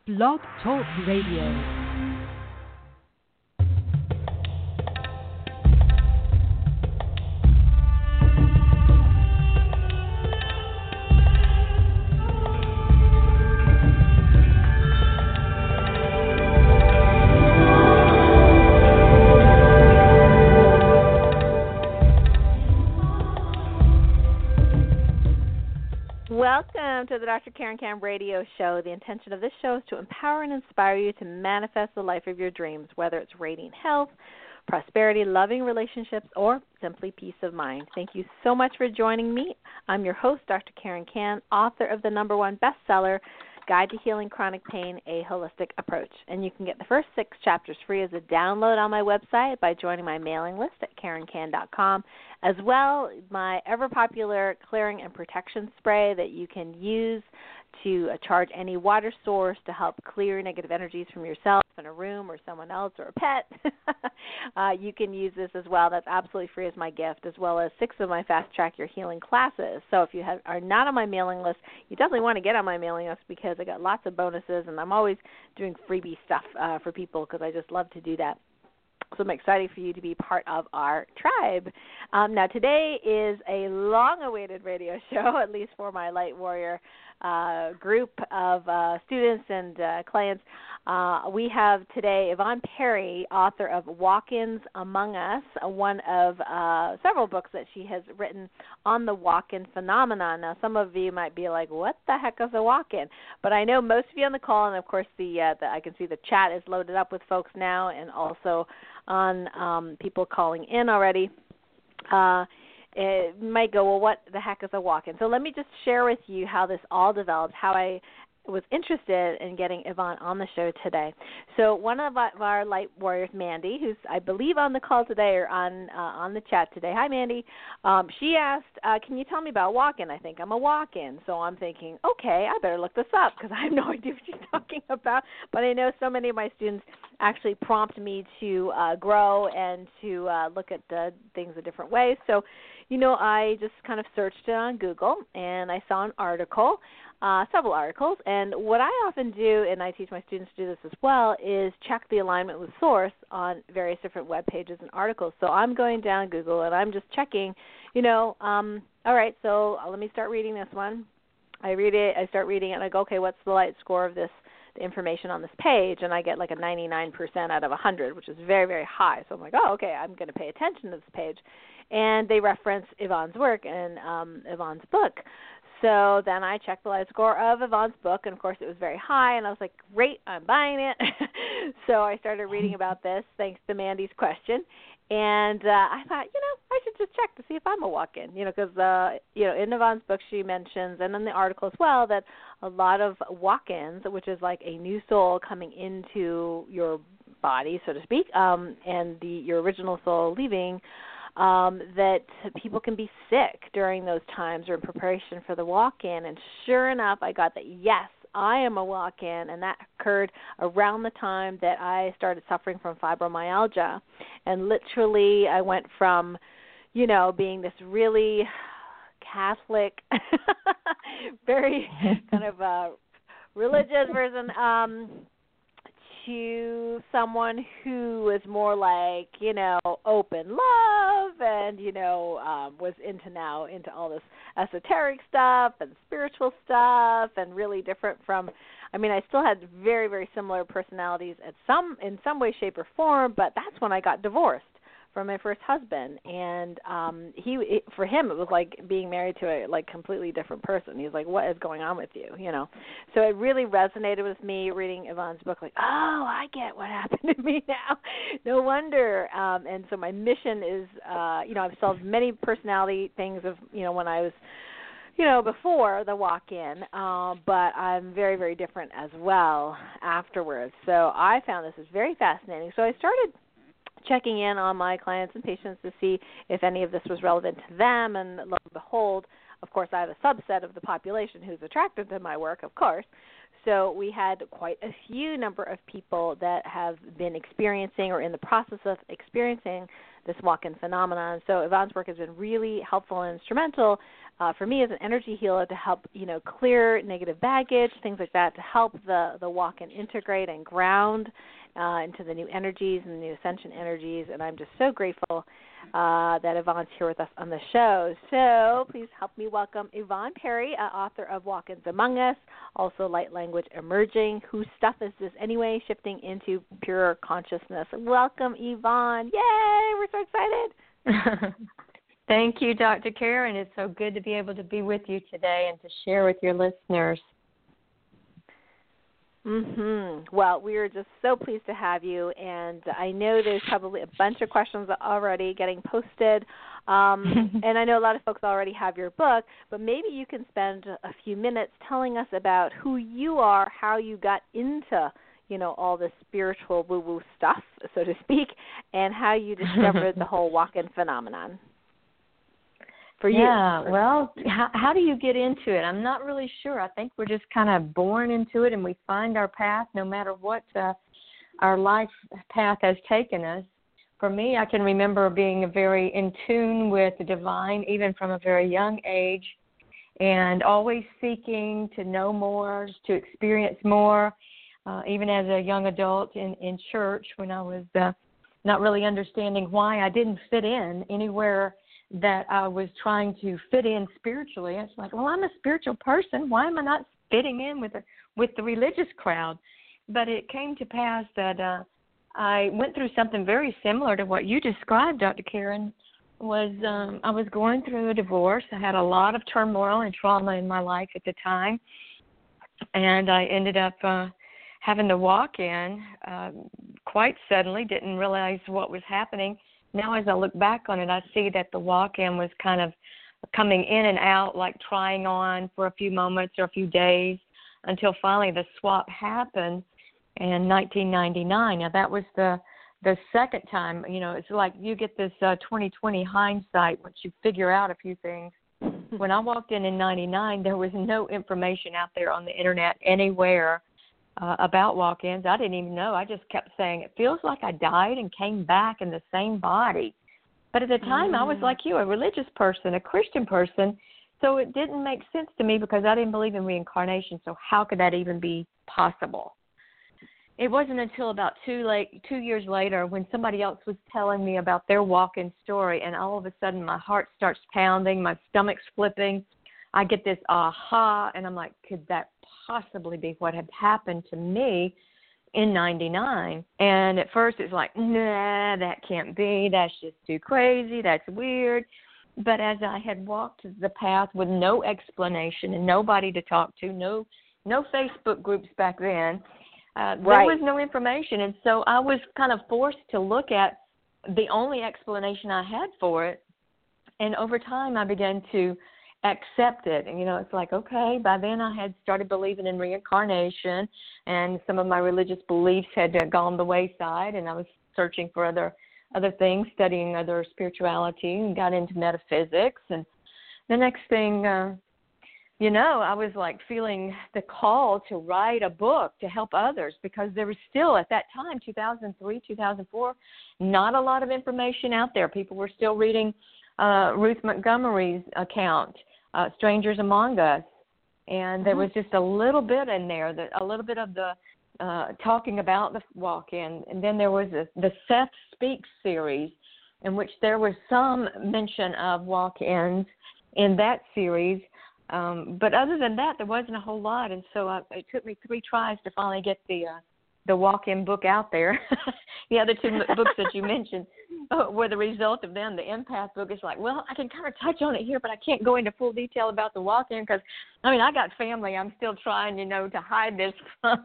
Blog Talk Radio. Welcome to the Dr. Karen Kam Radio Show. The intention of this show is to empower and inspire you to manifest the life of your dreams, whether it's radiant health, prosperity, loving relationships, or simply peace of mind. Thank you so much for joining me. I'm your host, Dr. Karen Kam, author of the #1 bestseller, Guide to Healing Chronic Pain, A Holistic Approach. And you can get the first 6 chapters free as a download on my website by joining my mailing list at KarenKan.com. As well, my ever-popular clearing and protection spray that you can use to charge any water source to help clear negative energies from yourself in a room or someone else or a pet. You can use this as well. That's absolutely free as my gift, as well as 6 of my Fast Track Your Healing classes. So if you are not on my mailing list, you definitely want to get on my mailing list because I got lots of bonuses, and I'm always doing freebie stuff for people because I just love to do that. So I'm excited for you to be part of our tribe. Now, today is a long-awaited radio show, at least for my Light Warrior group of students and clients. We have today Yvonne Perry, author of Walk-ins Among Us, one of several books that she has written on the walk-in phenomenon. Now, some of you might be like, what the heck is a walk-in? But I know most of you on the call, and of course I can see the chat is loaded up with folks now, and also on people calling in already. It might go, well, what the heck is a walk-in? So let me just share with you how this all developed, how I was interested in getting Yvonne on the show today. So one of our Light Warriors, Mandy, who's I believe on the call today or on the chat today. Hi, Mandy. She asked, can you tell me about walk-in? I think I'm a walk-in. So I'm thinking, okay, I better look this up because I have no idea what she's talking about. But I know so many of my students actually prompt me to grow and to look at things a different way. So, I just kind of searched it on Google, and I saw an article, several articles. And what I often do, and I teach my students to do this as well, is check the alignment with source on various different web pages and articles. So I'm going down Google, and I'm just checking, all right, so let me start reading this one. I read it, I start reading it, and I go, okay, what's the light score of this information on this page? And I get like a 99% out of 100, which is very, very high. So I'm like, oh, okay, I'm going to pay attention to this page. And they reference Yvonne's work and Yvonne's book. So then I checked the light score of Yvonne's book, and of course it was very high, and I was like, great, I'm buying it. So I started reading about this thanks to Mandy's question. And I thought, I should just check to see if I'm a walk-in, because, in Yvonne's book she mentions, and in the article as well, that a lot of walk-ins, which is like a new soul coming into your body, so to speak, and your original soul leaving, that people can be sick during those times or in preparation for the walk-in. And sure enough, I got that, yes, I am a walk-in, and that occurred around the time that I started suffering from fibromyalgia. And literally I went from, being this really Catholic, very kind of religious person, to someone who is more like, open love and, was into all this esoteric stuff and spiritual stuff and really different from, I still had very, very similar personalities in some way, shape, or form, but that's when I got divorced from my first husband, and for him it was like being married to a completely different person. He's like, what is going on with you, So it really resonated with me reading Yvonne's book, like, oh, I get what happened to me now. No wonder. And so my mission is, I've solved many personality things of, when I was, before the walk-in, but I'm very, very different as well afterwards. So I found this is very fascinating. So I started checking in on my clients and patients to see if any of this was relevant to them, and lo and behold, of course, I have a subset of the population who's attracted to my work, of course. So we had quite a few number of people that have been experiencing or in the process of experiencing this walk-in phenomenon. So Yvonne's work has been really helpful and instrumental for me as an energy healer to help, clear negative baggage, things like that, to help the walk-in integrate and ground into the new energies and the new ascension energies. And I'm just so grateful that Yvonne's here with us on the show. So please help me welcome Yvonne Perry, author of Walk-ins Among Us, also Light Language Emerging. Whose stuff is this anyway? Shifting into pure consciousness. Welcome, Yvonne. Yay! We're so excited. Thank you, Dr. Karen. It's so good to be able to be with you today and to share with your listeners. Well, we are just so pleased to have you, and I know there's probably a bunch of questions already getting posted, and I know a lot of folks already have your book, but maybe you can spend a few minutes telling us about who you are, how you got into all this spiritual woo-woo stuff, so to speak, and how you discovered the whole walk-in phenomenon. For you. Yeah, well, how do you get into it? I'm not really sure. I think we're just kind of born into it, and we find our path no matter what our life path has taken us. For me, I can remember being very in tune with the divine, even from a very young age, and always seeking to know more, to experience more, even as a young adult in church when I was not really understanding why I didn't fit in anywhere that I was trying to fit in spiritually. It's like, well, I'm a spiritual person. Why am I not fitting in with the religious crowd? But it came to pass that I went through something very similar to what you described, Dr. Karen. I was going through a divorce. I had a lot of turmoil and trauma in my life at the time, and I ended up having to walk in quite suddenly. Didn't realize what was happening. Now, as I look back on it, I see that the walk-in was kind of coming in and out, like trying on for a few moments or a few days until finally the swap happened in 1999. Now, that was the second time. It's like you get this 20/20 hindsight once you figure out a few things. When I walked in 99, there was no information out there on the Internet anywhere about walk-ins. I didn't even know. I just kept saying, it feels like I died and came back in the same body. But at the time, I was like you, a religious person, a Christian person, so it didn't make sense to me because I didn't believe in reincarnation, so how could that even be possible? It wasn't until about 2 years later when somebody else was telling me about their walk-in story, and all of a sudden my heart starts pounding, my stomach's flipping. I get this aha, and I'm like, could that possibly be what had happened to me in 99? And at first it's like, nah, that can't be. That's just too crazy. That's weird. But as I had walked the path with no explanation and nobody to talk to, no Facebook groups back then, there was no information. And so I was kind of forced to look at the only explanation I had for it. And over time I began to accept it. And, it's like, okay, by then I had started believing in reincarnation, and some of my religious beliefs had gone the wayside, and I was searching for other things, studying other spirituality, and got into metaphysics. And the next thing, I was like feeling the call to write a book to help others, because there was still at that time, 2003, 2004, not a lot of information out there. People were still reading Ruth Montgomery's account, Strangers Among Us, and there was just a little bit in there, a little bit of the talking about the walk-in, and then there was the Seth Speaks series, in which there was some mention of walk-ins in that series, but other than that, there wasn't a whole lot, and so it took me 3 tries to finally get the walk-in book out there. The other 2 books that you mentioned were the result of them. The Empath book is like, well, I can kind of touch on it here, but I can't go into full detail about the walk-in because, I got family I'm still trying, to hide this from.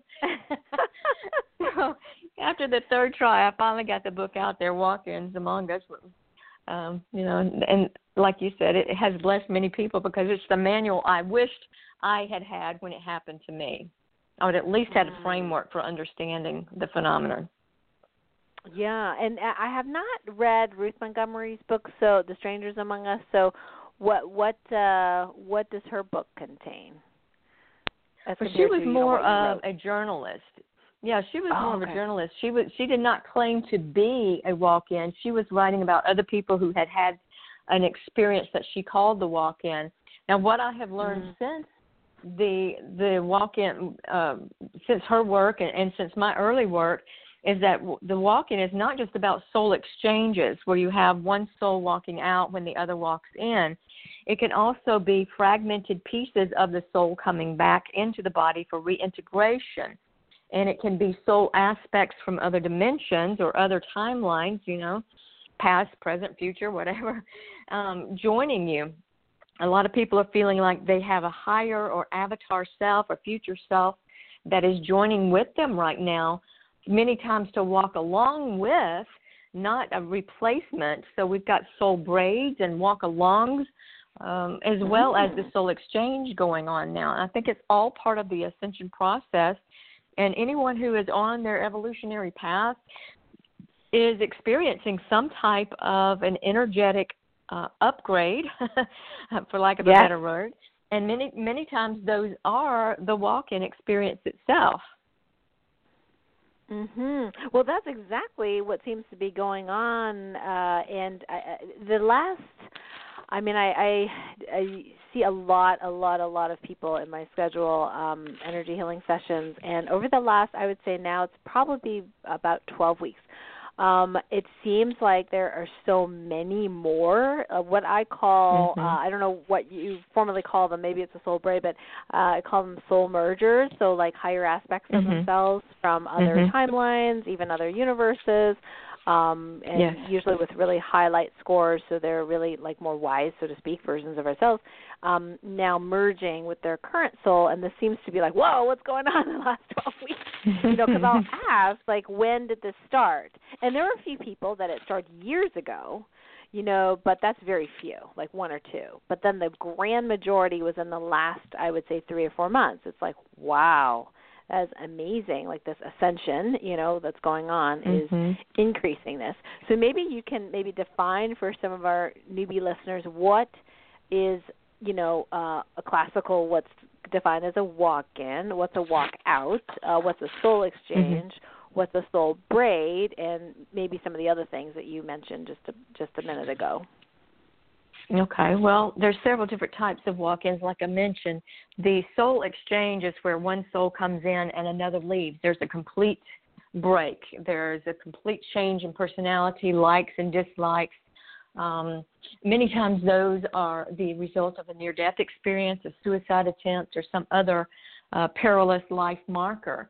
So after the 3rd try, I finally got the book out there, Walk-ins Among Us. And like you said, it has blessed many people because it's the manual I wished I had when it happened to me. I would at least have a framework for understanding the phenomenon. Yeah, and I have not read Ruth Montgomery's book, so The Strangers Among Us. So, what does her book contain? Well, she was more of a journalist. Yeah, she was more of okay. a journalist. She did not claim to be a walk-in. She was writing about other people who had had an experience that she called the walk-in. Now, what I have learned since the walk-in, since her work and since my early work, is that the walk-in is not just about soul exchanges where you have one soul walking out when the other walks in. It can also be fragmented pieces of the soul coming back into the body for reintegration. And it can be soul aspects from other dimensions or other timelines, past, present, future, whatever, joining you. A lot of people are feeling like they have a higher or avatar self or future self that is joining with them right now, many times to walk along with, not a replacement. So we've got soul braids and walk-alongs, as well as the soul exchange going on now. And I think it's all part of the ascension process. And anyone who is on their evolutionary path is experiencing some type of an energetic upgrade, for lack of a better word. And many times those are the walk-in experience itself. Well, that's exactly what seems to be going on. And the last, I see a lot of people in my schedule, energy healing sessions. And over the last, I would say now it's probably about 12 weeks. It seems like there are so many more what I call, I don't know what you formerly call them, maybe it's a soul braid, but I call them soul mergers, so like higher aspects of themselves from other timelines, even other universes, and usually with really high light scores, so they're really like more wise, so to speak, versions of ourselves, now merging with their current soul, and this seems to be like, whoa, what's going on in the last 12 weeks? Because I'll ask, like, when did this start? And there are a few people that it started years ago, but that's very few, like one or two. But then the grand majority was in the last, I would say, 3 or 4 months. It's like, wow, that is amazing. Like this ascension, that's going on is increasing this. So maybe you can define for some of our newbie listeners what is, a classical, what's defined as a walk-in, what's a walk-out, what's a soul exchange, what's a soul braid, and maybe some of the other things that you mentioned just a minute ago. Okay. Well, there's several different types of walk-ins. Like I mentioned, the soul exchange is where one soul comes in and another leaves. There's a complete break. There's a complete change in personality, likes and dislikes. Many times those are the result of a near-death experience, a suicide attempt, or some other perilous life marker.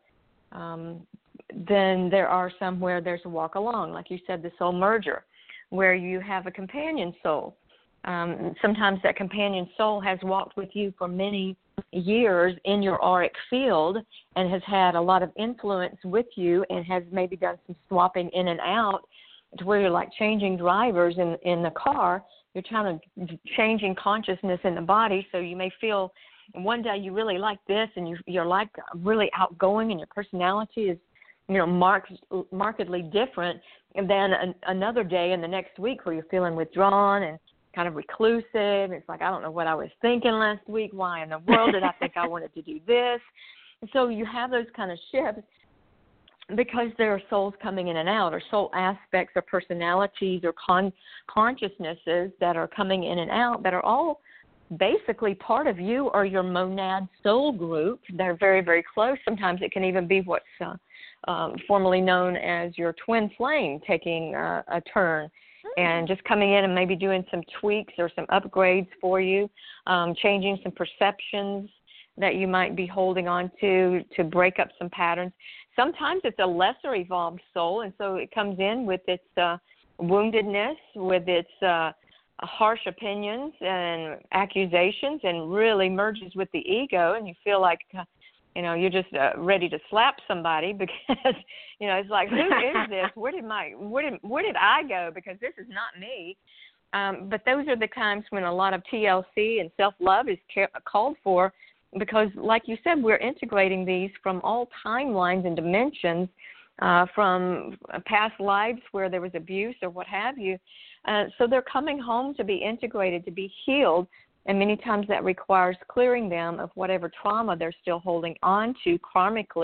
Then there are some where there's a walk-along, like you said, the soul merger, where you have a companion soul. Sometimes that companion soul has walked with you for many years in your auric field and has had a lot of influence with you and has maybe done some swapping in and out, to where you're like changing drivers in the car. You're trying to changing consciousness in the body, so you may feel one day you really like this and you're like really outgoing and your personality is markedly different, and then another day in the next week where you're feeling withdrawn and kind of reclusive. It's like, I don't know what I was thinking last week. Why in the world did I think I wanted to do this? And so you have those kind of shifts, because there are souls coming in and out, or soul aspects or personalities or consciousnesses that are coming in and out that are all basically part of you or your monad soul group. They're very, very close. Sometimes it can even be what's formerly known as your twin flame taking a turn and just coming in and maybe doing some tweaks or some upgrades for you, changing some perceptions that you might be holding on to break up some patterns. Sometimes it's a lesser evolved soul, and so it comes in with its woundedness, with its harsh opinions and accusations, and really merges with the ego, and you feel like, you're just ready to slap somebody because, it's like, who is this? Where did I go? Because this is not me. But those are the times when a lot of TLC and self-love is called for, because, like you said, we're integrating these from all timelines and dimensions, from past lives where there was abuse or what have you. So they're coming home to be integrated, to be healed, and many times that requires clearing them of whatever trauma they're still holding on to karmically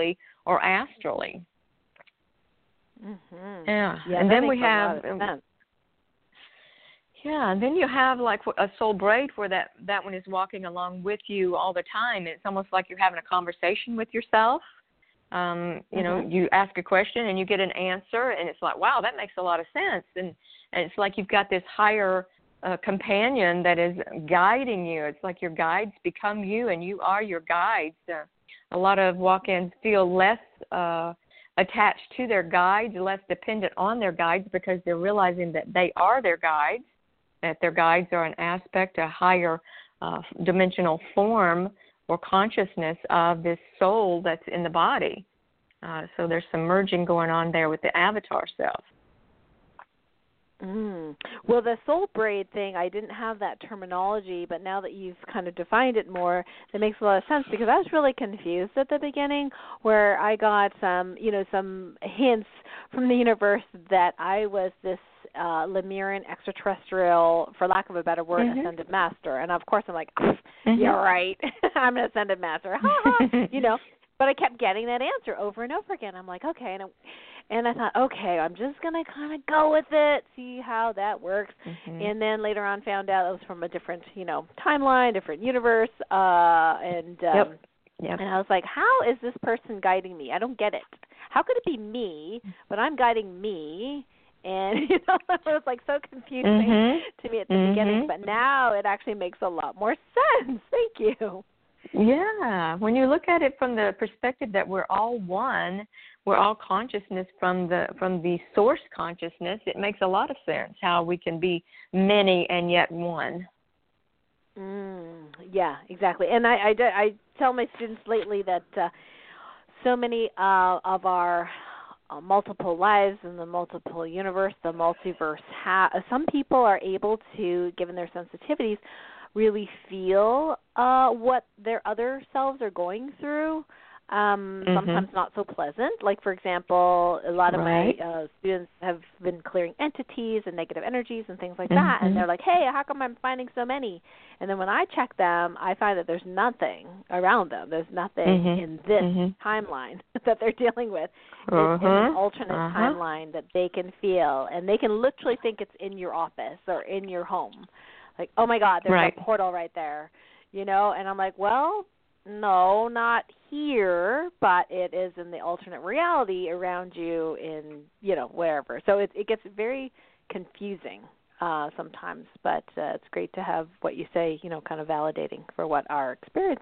or astrally. Mm-hmm. Yeah. Yeah, And that then makes we have a lot of sense. Yeah, and then you have like a soul braid where that one is walking along with you all the time. It's almost like you're having a conversation with yourself. You know, you ask a question and you get an answer, and it's like, wow, that makes a lot of sense. And it's like you've got this higher companion that is guiding you. It's like your guides become you, and you are your guides. A lot of walk-ins feel less attached to their guides, less dependent on their guides, because they're realizing that they are their guides, that their guides are an aspect, a higher dimensional form or consciousness of this soul that's in the body. So there's some merging going on there with the avatar self. Well, the soul braid thing, I didn't have that terminology, but now that you've kind of defined it more, that makes a lot of sense, because I was really confused at the beginning, where I got some hints from the universe that I was this Lemurian extraterrestrial, for lack of a better word, ascended master. And of course I'm like, yeah, right. I'm an ascended master. You know, but I kept getting that answer over and over again. I'm like, okay, and I thought, okay, I'm just going to kind of go with it, see how that works. And then later on found out it was from a different, timeline, different universe. And I was like, how is this person guiding me? I don't get it. How could it be me, but I'm guiding me? And, it was like so confusing to me at the beginning. But now it actually makes a lot more sense. Thank you. Yeah, when you look at it from the perspective that we're all one, we're all consciousness from the source consciousness, it makes a lot of sense how we can be many and yet one. Yeah, exactly. And I tell my students lately that so many of our multiple lives in the multiple universe, the multiverse, some people are able to, given their sensitivities, really feel what their other selves are going through. Sometimes not so pleasant. Like, for example, a lot of my students have been clearing entities and negative energies and things like that, and they're like, hey, how come I'm finding so many? And then when I check them, I find that there's nothing around them. There's nothing in this timeline that they're dealing with. It's in an alternate timeline that they can feel, and they can literally think it's in your office or in your home. Like, oh, my God, there's a portal right there, and I'm like, well, no, not here, but it is in the alternate reality around you in, wherever. So it gets very confusing sometimes, but it's great to have what you say, kind of validating for what our experience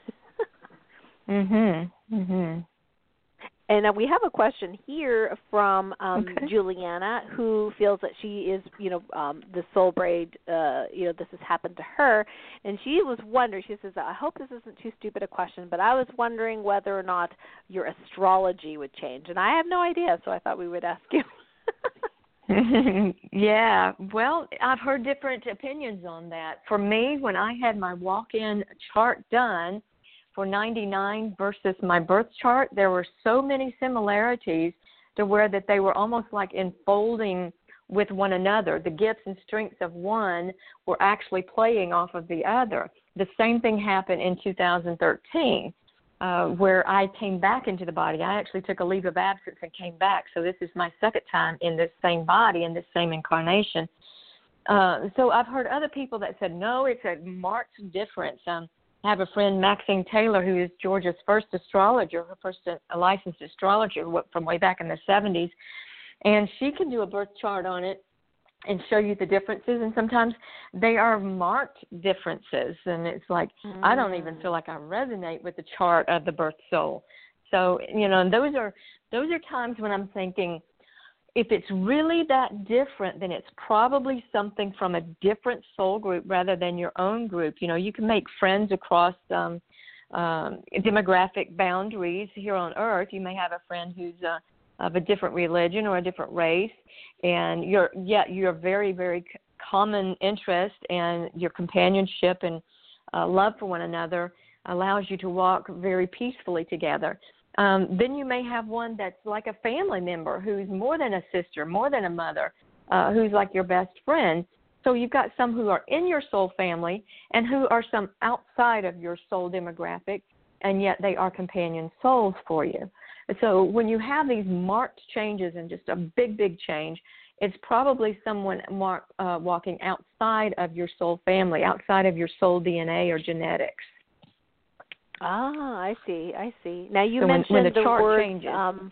is. And we have a question here from Juliana, who feels that she is, the soul braid, this has happened to her. And she was wondering, she says, I hope this isn't too stupid a question, but I was wondering whether or not your astrology would change. And I have no idea, so I thought we would ask you. Yeah, well, I've heard different opinions on that. For me, when I had my walk-in chart done, for 99 versus my birth chart, there were so many similarities to where that they were almost like enfolding with one another. The gifts and strengths of one were actually playing off of the other. The same thing happened in 2013, where I came back into the body. I actually took a leave of absence and came back. So this is my second time in this same body, in this same incarnation. So I've heard other people that said, no, it's a marked difference. I have a friend, Maxine Taylor, who is Georgia's first astrologer, her first licensed astrologer from way back in the 70s, and she can do a birth chart on it and show you the differences, and sometimes they are marked differences, and it's like, I don't even feel like I resonate with the chart of the birth soul. So, and those are times when I'm thinking, if it's really that different, then it's probably something from a different soul group rather than your own group. You can make friends across demographic boundaries here on Earth. You may have a friend who's of a different religion or a different race, and you're very, very common interest, and your companionship and love for one another allows you to walk very peacefully together. Then you may have one that's like a family member who's more than a sister, more than a mother, who's like your best friend. So you've got some who are in your soul family and who are some outside of your soul demographic, and yet they are companion souls for you. So when you have these marked changes and just a big, big change, it's probably someone walking outside of your soul family, outside of your soul DNA or genetics. Ah, I see. Now you so mentioned when the the chart word changes.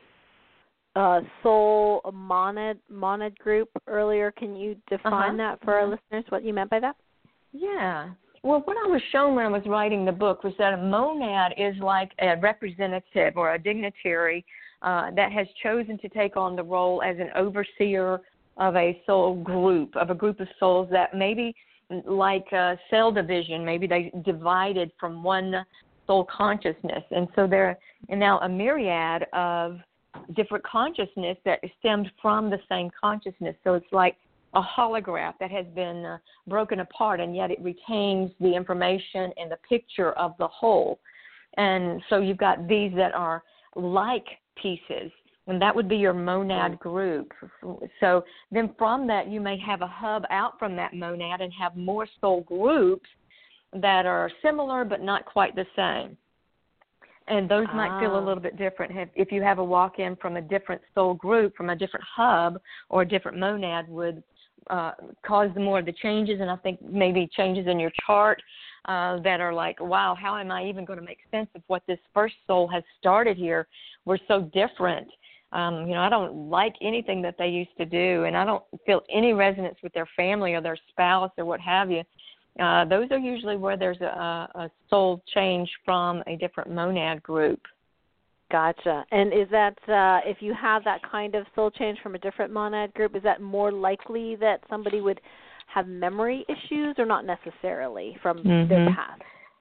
soul monad group earlier. Can you define that for our listeners, what you meant by that? Yeah. Well, what I was shown when I was writing the book was that a monad is like a representative or a dignitary that has chosen to take on the role as an overseer of a soul group, of a group of souls that maybe like cell division, maybe they divided from one soul consciousness. And so there are now a myriad of different consciousness that stemmed from the same consciousness. So it's like a holograph that has been broken apart, and yet it retains the information and the picture of the whole. And so you've got these that are like pieces, and that would be your monad group. So then from that, you may have a hub out from that monad and have more soul groups that are similar but not quite the same. And those might feel a little bit different. If you have a walk-in from a different soul group, from a different hub or a different monad would cause more of the changes, and I think maybe changes in your chart that are like, wow, how am I even going to make sense of what this first soul has started here? We're so different. I don't like anything that they used to do, and I don't feel any resonance with their family or their spouse or what have you. Those are usually where there's a soul change from a different monad group. Gotcha. And is that, if you have that kind of soul change from a different monad group, is that more likely that somebody would have memory issues or not necessarily from their past?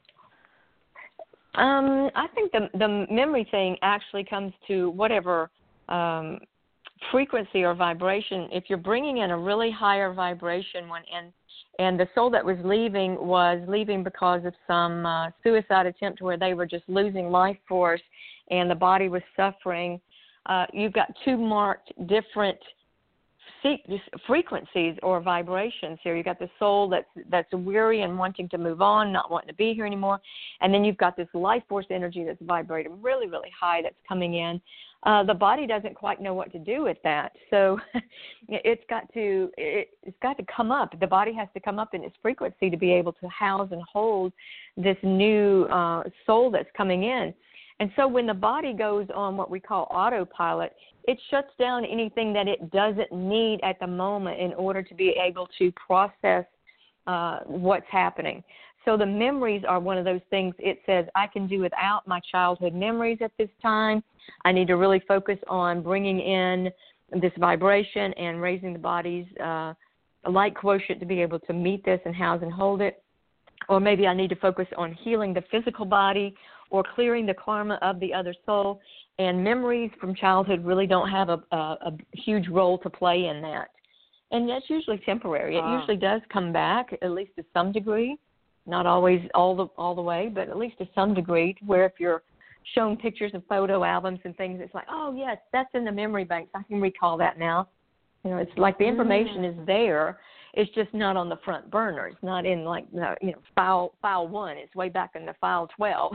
I think the memory thing actually comes to whatever frequency or vibration. If you're bringing in a really higher vibration one, and the soul that was leaving because of some suicide attempt where they were just losing life force and the body was suffering, you've got two marked different frequencies or vibrations here. You've got the soul that's weary and wanting to move on, not wanting to be here anymore, and then you've got this life force energy that's vibrating really, really high that's coming in. The body doesn't quite know what to do with that, so it's got to come up. The body has to come up in its frequency to be able to house and hold this new soul that's coming in. And so when the body goes on what we call autopilot, it shuts down anything that it doesn't need at the moment in order to be able to process what's happening. So the memories are one of those things. It says, I can do without my childhood memories at this time. I need to really focus on bringing in this vibration and raising the body's light quotient to be able to meet this and house and hold it. Or maybe I need to focus on healing the physical body or clearing the karma of the other soul. And memories from childhood really don't have a huge role to play in that. And that's usually temporary. It usually does come back, at least to some degree. Not always all the way, but at least to some degree, where if you're shown pictures of photo albums and things, it's like, oh, yes, that's in the memory banks. I can recall that now. It's like the information is there. It's just not on the front burner. It's not in like file 1. It's way back in the file 12.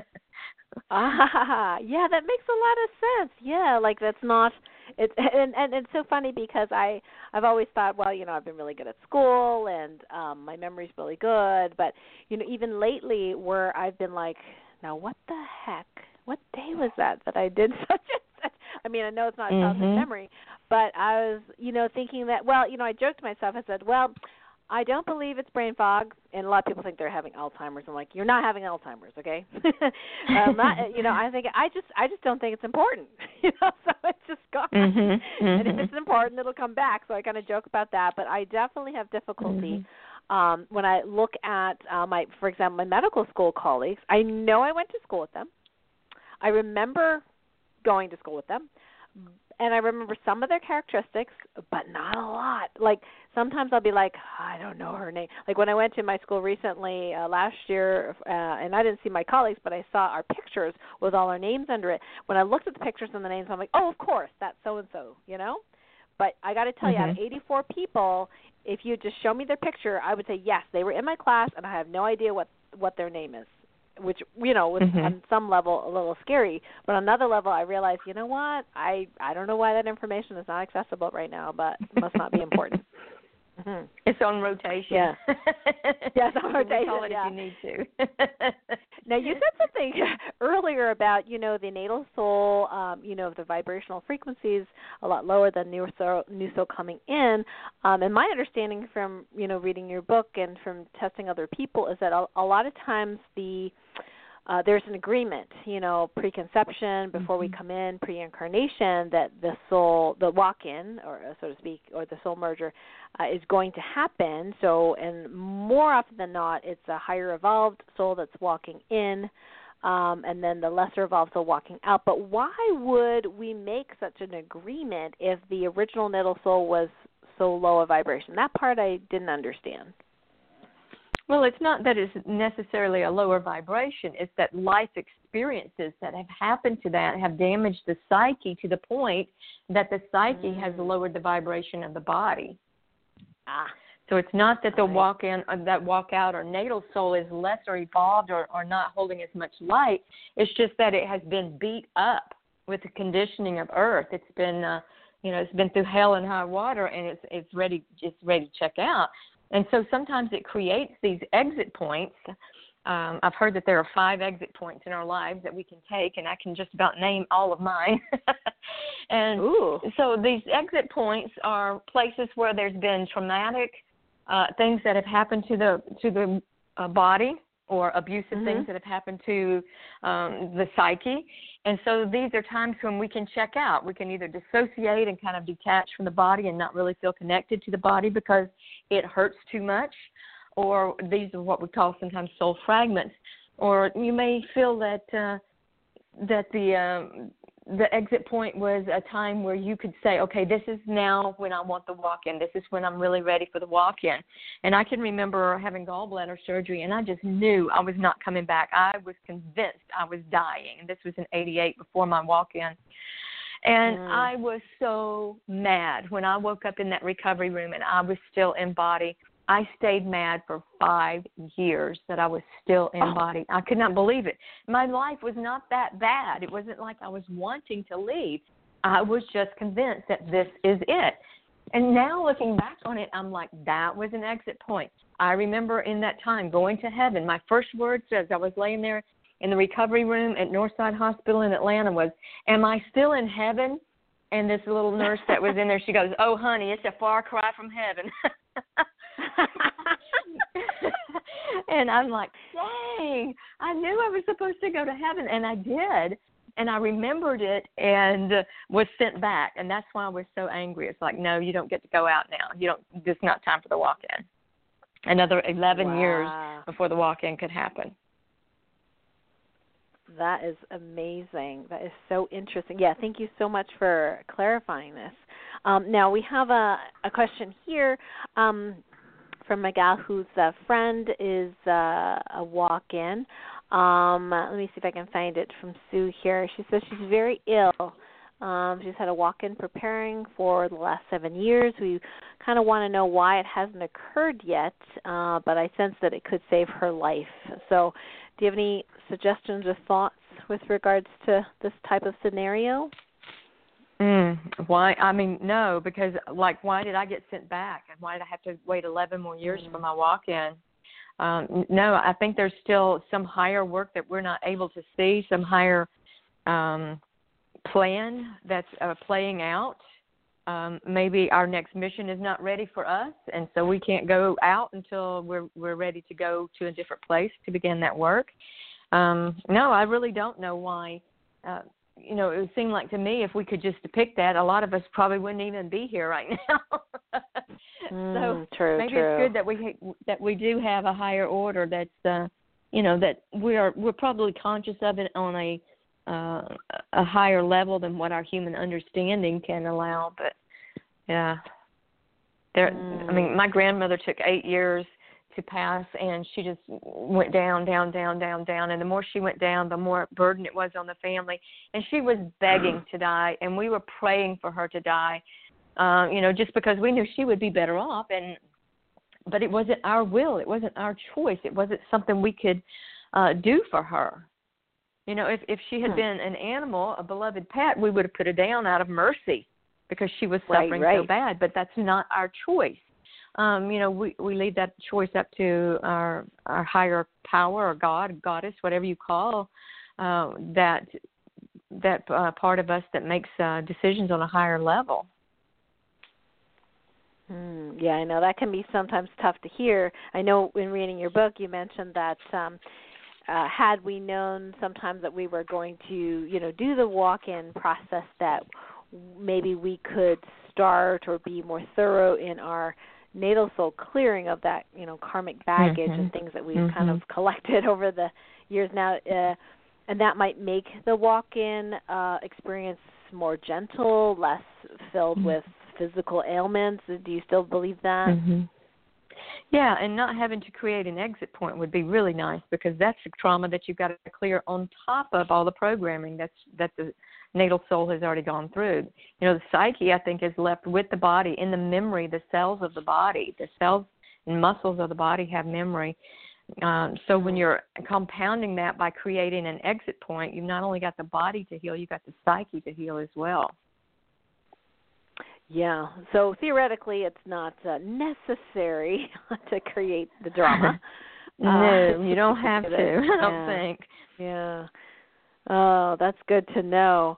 Yeah, that makes a lot of sense. Yeah, like that's not. It's and it's so funny because I've always thought, well, I've been really good at school and my memory's really good, but even lately where I've been like, now what the heck? What day was that I did such and such? I mean, I know it's not childhood memory, but I was, thinking that, well, I joked to myself. I said, well, I don't believe it's brain fog, and a lot of people think they're having Alzheimer's. I'm like, you're not having Alzheimer's, okay? I think I just don't think it's important, so it's just gone. And if it's important, it'll come back. So I kind of joke about that, but I definitely have difficulty when I look at for example, my medical school colleagues. I know I went to school with them. I remember going to school with them. And I remember some of their characteristics, but not a lot. Like, sometimes I'll be like, I don't know her name. Like, when I went to my school recently last year, and I didn't see my colleagues, but I saw our pictures with all our names under it. When I looked at the pictures and the names, I'm like, oh, of course, that's so-and-so, But I got to tell you, out of 84 people, if you just show me their picture, I would say, yes, they were in my class, and I have no idea what their name is. which was on some level a little scary. But on another level, I realized, you know what? I don't know why that information is not accessible right now, but it must not be important. Mm-hmm. It's on rotation. Yeah. Yeah, it's on rotation. Call it if you need to. Now, you said something earlier about, the natal soul, the vibrational frequencies a lot lower than new soul coming in. And my understanding from, reading your book and from testing other people is that a lot of times there's an agreement, preconception, before we come in, pre-incarnation, that the soul, the walk-in, or so to speak, or the soul merger, is going to happen. So, and more often than not, it's a higher evolved soul that's walking in, and then the lesser evolved soul walking out. But why would we make such an agreement if the original natal soul was so low a vibration? That part I didn't understand. Well, it's not that it's necessarily a lower vibration. It's that life experiences that have happened to that have damaged the psyche to the point that the psyche has lowered the vibration of the body. So it's not that the walk-in, that walk-out or natal soul is less or evolved or not holding as much light. It's just that it has been beat up with the conditioning of Earth. It's been, it's been through hell and high water, and it's ready to check out. And so sometimes it creates these exit points. I've heard that there are 5 exit points in our lives that we can take, and I can just about name all of mine. And so these exit points are places where there's been traumatic things that have happened to the body, or abusive things that have happened to the psyche. And so these are times when we can check out. We can either dissociate and kind of detach from the body and not really feel connected to the body because it hurts too much, or these are what we call sometimes soul fragments. Or you may feel that the exit point was a time where you could say, okay, this is now when I want the walk-in. This is when I'm really ready for the walk-in. And I can remember having gallbladder surgery, and I just knew I was not coming back. I was convinced I was dying. And this was in 88 before my walk-in. And I was so mad when I woke up in that recovery room and I was still in body. I stayed mad for 5 years that I was still in body. I could not believe it. My life was not that bad. It wasn't like I was wanting to leave. I was just convinced that this is it. And now looking back on it, I'm like, that was an exit point. I remember in that time going to heaven. My first words as I was laying there in the recovery room at Northside Hospital in Atlanta was, am I still in heaven? And this little nurse that was in there, she goes, oh, honey, it's a far cry from heaven. And I'm like, dang, I knew I was supposed to go to heaven, and I did. And I remembered it and was sent back. And that's why I was so angry. It's like, no, you don't get to go out now. It's not time for the walk-in. Another 11 years before the walk-in could happen. That is amazing. That is so interesting. Yeah, thank you so much for clarifying this. Now, we have a question here from Miguel, whose friend is a walk-in. Let me see if I can find it from Sue here. She says she's very ill. She's had a walk-in preparing for the last 7 years. We kind of want to know why it hasn't occurred yet, but I sense that it could save her life. So do you have any suggestions or thoughts with regards to this type of scenario? Why? I mean, no, because, why did I get sent back? And why did I have to wait 11 more years for my walk-in? No, I think there's still some higher work that we're not able to see, some higher plan that's playing out. Maybe our next mission is not ready for us, and so we can't go out until we're ready to go to a different place to begin that work. No, I really don't know why. It would seem like to me if we could just depict that, a lot of us probably wouldn't even be here right now. So true. It's good that we do have a higher order that's that we're probably conscious of it on a higher level than what our human understanding can allow. But yeah, I mean, my grandmother took 8 years to pass, and she just went down, and the more she went down, the more burden it was on the family, and she was begging to die, and we were praying for her to die, just because we knew she would be better off, but it wasn't our will, it wasn't our choice, it wasn't something we could do for her. You know, if she had been an animal, a beloved pet, we would have put her down out of mercy because she was suffering so bad. But that's not our choice. You know, we leave that choice up to our higher power or God, goddess, whatever you call that part of us that makes decisions on a higher level. Yeah, I know that can be sometimes tough to hear. I know in reading your book you mentioned that had we known sometimes that we were going to, you know, do the walk-in process, that maybe we could start or be more thorough in our natal soul clearing of that, you know, karmic baggage and things that we've kind of collected over the years now, and that might make the walk-in experience more gentle, less filled with physical ailments. Do you still believe that? Yeah, and not having to create an exit point would be really nice, because that's the trauma that you've got to clear on top of all the programming that the natal soul has already gone through. You know, the psyche, I think, is left with the body. In the memory, the cells of the body, the cells and muscles of the body have memory. So when you're compounding that by creating an exit point, you've not only got the body to heal, you've got the psyche to heal as well. Yeah, so theoretically it's not necessary to create the drama. No, you don't have to, I don't think. Yeah. Oh, that's good to know.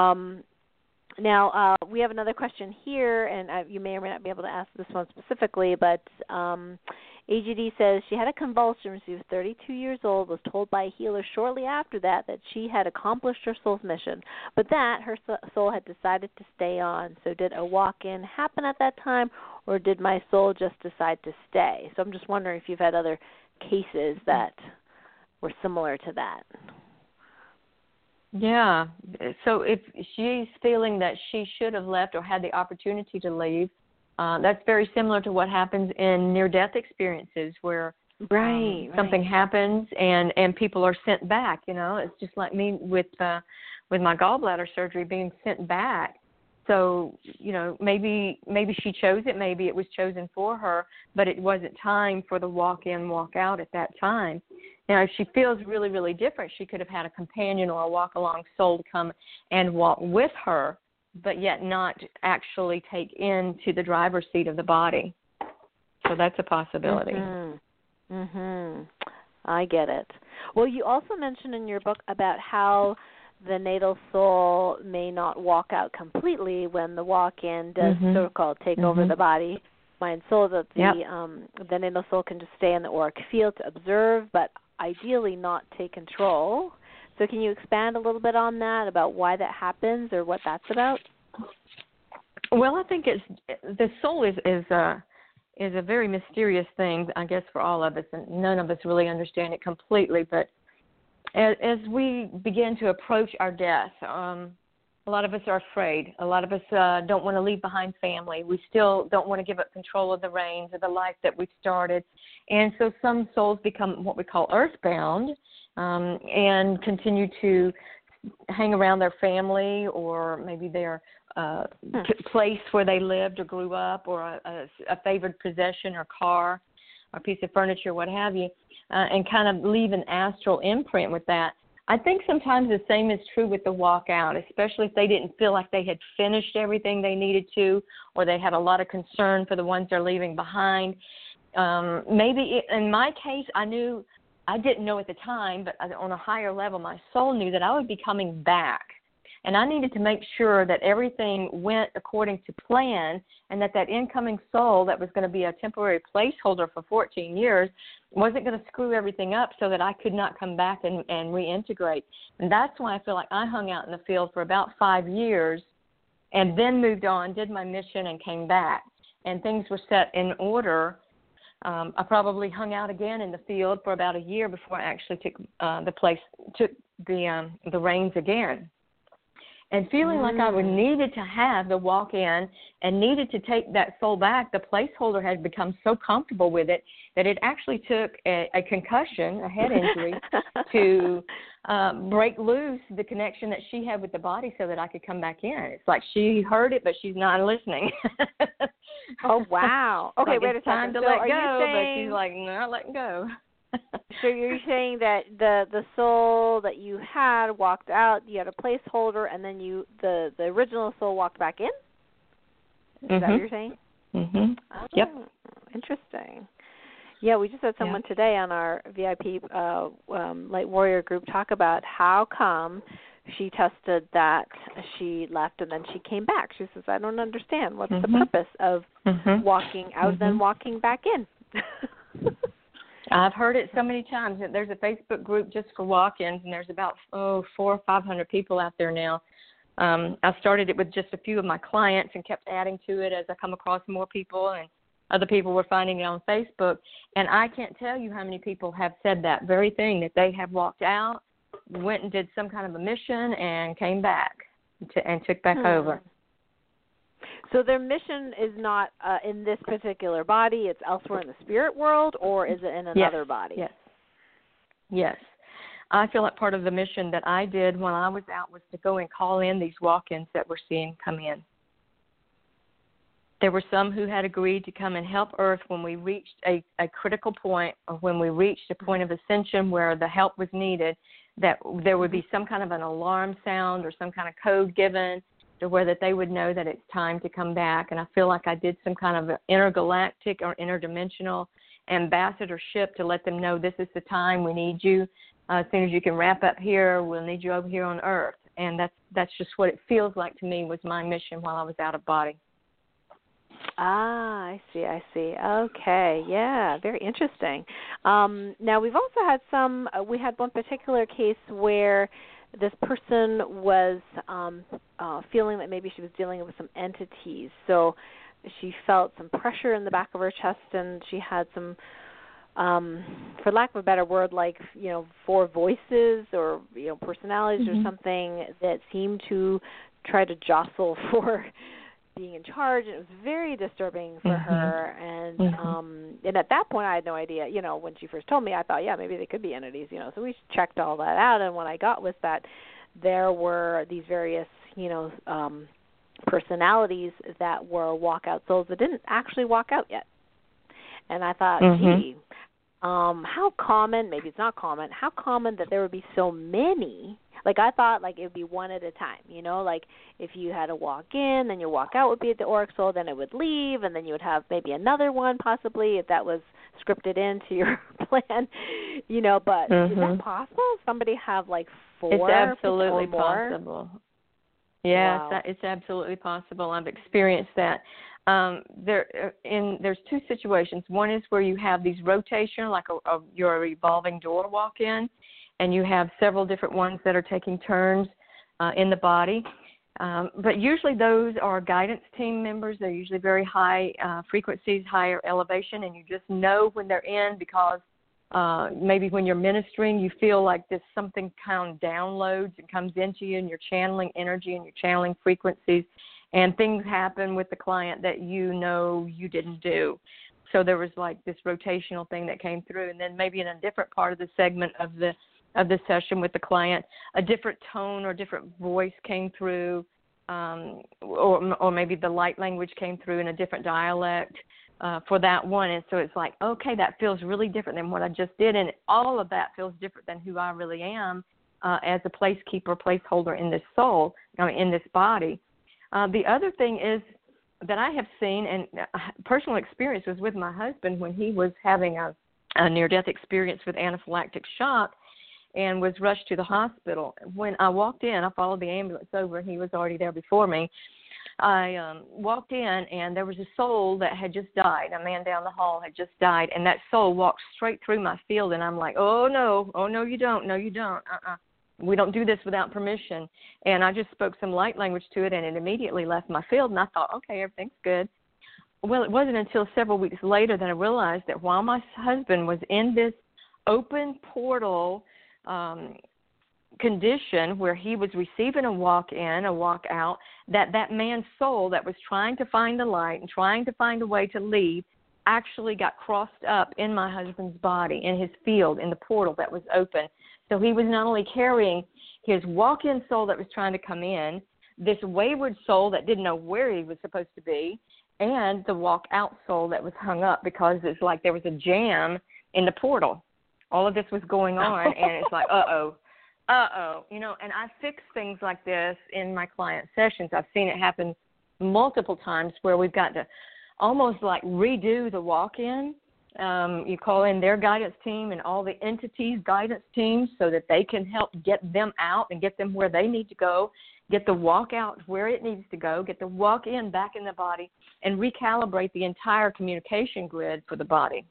Now, we have another question here, and you may or may not be able to ask this one specifically, but AGD says she had a convulsion when she was 32 years old, was told by a healer shortly after that she had accomplished her soul's mission, but that her soul had decided to stay on. So did a walk-in happen at that time, or did my soul just decide to stay? So I'm just wondering if you've had other cases that were similar to that. Yeah. So if she's feeling that she should have left or had the opportunity to leave, that's very similar to what happens in near-death experiences, where something happens and people are sent back. You know, it's just like me with my gallbladder surgery, being sent back. So, you know, maybe she chose it, maybe it was chosen for her, but it wasn't time for the walk-in, walk-out at that time. Now, if she feels really, really different, she could have had a companion or a walk-along soul to come and walk with her, but yet not actually take into the driver's seat of the body. So that's a possibility. I get it. Well, you also mentioned in your book about how the natal soul may not walk out completely when the walk-in does so-called take over the body, mind, soul, that the natal soul can just stay in the auric field to observe, but ideally not take control. So can you expand a little bit on that, about why that happens or what that's about? Well, I think the soul is a very mysterious thing, I guess, for all of us, and none of us really understand it completely. But as we begin to approach our death, a lot of us are afraid. A lot of us don't want to leave behind family. We still don't want to give up control of the reins of the life that we've started. And so some souls become what we call earthbound, and continue to hang around their family, or maybe their place where they lived or grew up, or a favored possession or car or piece of furniture, what have you, and kind of leave an astral imprint with that. I think sometimes the same is true with the walkout, especially if they didn't feel like they had finished everything they needed to, or they had a lot of concern for the ones they're leaving behind. Maybe in my case, I didn't know at the time, but on a higher level, my soul knew that I would be coming back. And I needed to make sure that everything went according to plan, and that incoming soul that was going to be a temporary placeholder for 14 years wasn't going to screw everything up so that I could not come back and reintegrate. And that's why I feel like I hung out in the field for about 5 years and then moved on, did my mission, and came back. And things were set in order. I probably hung out again in the field for about a year before I actually took the reins again. And feeling like I needed to have the walk-in and needed to take that soul back, the placeholder had become so comfortable with it that it actually took a concussion, a head injury, to break loose the connection that she had with the body so that I could come back in. It's like she heard it, but she's not listening. Oh, wow. Okay, like wait a it's time second. to let go, but she's like, not letting go. So you're saying that the soul that you had walked out, you had a placeholder, and then the original soul walked back in? Is that what you're saying? Mhm. Oh, Yep. Interesting. Yeah, we just had someone today on our VIP Light Warrior group talk about how come she tested that she left and then she came back. She says, I don't understand. What's the purpose of walking out and then walking back in? I've heard it so many times. There's a Facebook group just for walk-ins, and there's about 400 or 500 people out there now. I started it with just a few of my clients and kept adding to it as I come across more people, and other people were finding it on Facebook. And I can't tell you how many people have said that very thing, that they have walked out, went and did some kind of a mission, and came back and took back over. So their mission is not in this particular body, it's elsewhere in the spirit world, or is it in another body? Yes. I feel like part of the mission that I did when I was out was to go and call in these walk-ins that we're seeing come in. There were some who had agreed to come and help Earth when we reached a critical point, or when we reached a point of ascension where the help was needed, that there would be some kind of an alarm sound or some kind of code given to where that they would know that it's time to come back. And I feel like I did some kind of intergalactic or interdimensional ambassadorship to let them know this is the time, we need you. As soon as you can wrap up here, we'll need you over here on Earth. And that's just what it feels like to me was my mission while I was out of body. Ah, I see. Okay, yeah, very interesting. Now, we've also had we had one particular case where this person was feeling that maybe she was dealing with some entities. So she felt some pressure in the back of her chest, and she had some, for lack of a better word, like, four voices or, personalities or something that seemed to try to jostle for being in charge, and it was very disturbing for her. And at that point, I had no idea. When she first told me, I thought, yeah, maybe they could be entities. So we checked all that out, and what I got was that there were these various, personalities that were walkout souls that didn't actually walk out yet. And I thought, gee, how common? Maybe it's not common. How common that there would be so many? Like, I thought, like, it would be one at a time, like if you had to walk in, then your walk out would be at the auric soul, then it would leave, and then you would have maybe another one possibly if that was scripted into your plan, but is that possible? Somebody have, like, 4 It's absolutely or more? possible. Yes, Wow. it's absolutely possible. I've experienced that. There's 2 situations. One is where you have these rotational, like your revolving door walk-in, and you have several different ones that are taking turns in the body. But usually those are guidance team members. They're usually very high frequencies, higher elevation, and you just know when they're in because maybe when you're ministering, you feel like there's something kind of downloads and comes into you, and you're channeling energy and you're channeling frequencies, and things happen with the client that you didn't do. So there was like this rotational thing that came through, and then maybe in a different part of the segment of the session with the client, a different tone or different voice came through, or maybe the light language came through in a different dialect for that one. And so it's like, okay, that feels really different than what I just did, and all of that feels different than who I really am as a placekeeper, placeholder in this soul, in this body. The other thing is that I have seen, and personal experience was with my husband when he was having a near-death experience with anaphylactic shock and was rushed to the hospital. When I walked in, I followed the ambulance over, and he was already there before me. I walked in, and there was a soul that had just died. A man down the hall had just died, and that soul walked straight through my field, and I'm like, oh, no, you don't. We don't do this without permission. And I just spoke some light language to it, and it immediately left my field, and I thought, okay, everything's good. Well, it wasn't until several weeks later that I realized that while my husband was in this open portal condition where he was receiving a walk-in, a walk-out, that man's soul that was trying to find the light and trying to find a way to leave actually got crossed up in my husband's body, in his field, in the portal that was open. So he was not only carrying his walk-in soul that was trying to come in, this wayward soul that didn't know where he was supposed to be, and the walk-out soul that was hung up because it's like there was a jam in the portal. all of this was going on, and it's like, uh-oh, and I fix things like this in my client sessions. I've seen it happen multiple times where we've got to almost like redo the walk-in. You call in their guidance team and all the entities' guidance teams so that they can help get them out and get them where they need to go, get the walk out where it needs to go, get the walk in back in the body, and recalibrate the entire communication grid for the body.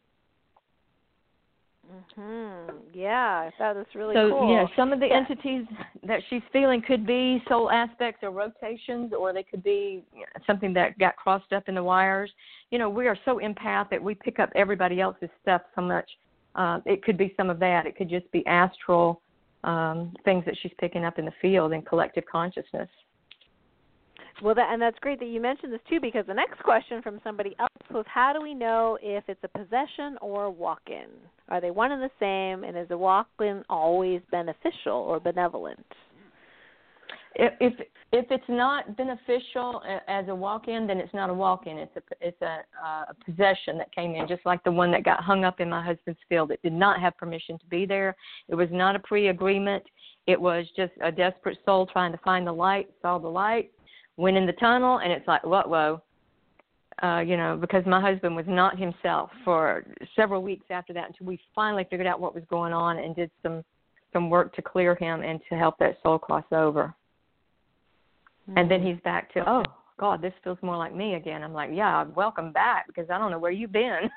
Yeah, that is really cool. So, yeah, some of the entities that she's feeling could be soul aspects or rotations, or they could be something that got crossed up in the wires. We are so empath that we pick up everybody else's stuff so much. It could be some of that. It could just be astral things that she's picking up in the field in collective consciousness. Well, that's great that you mentioned this, too, because the next question from somebody else was, how do we know if it's a possession or a walk-in? Are they one and the same, and is a walk-in always beneficial or benevolent? If it's not beneficial as a walk-in, then it's not a walk-in. It's a possession that came in, just like the one that got hung up in my husband's field. It did not have permission to be there. It was not a pre-agreement. It was just a desperate soul trying to find the light, saw the light, went in the tunnel, and it's like, whoa. Because my husband was not himself for several weeks after that until we finally figured out what was going on and did some work to clear him and to help that soul cross over. And then he's back to, oh, God, this feels more like me again. I'm like, yeah, welcome back, because I don't know where you've been.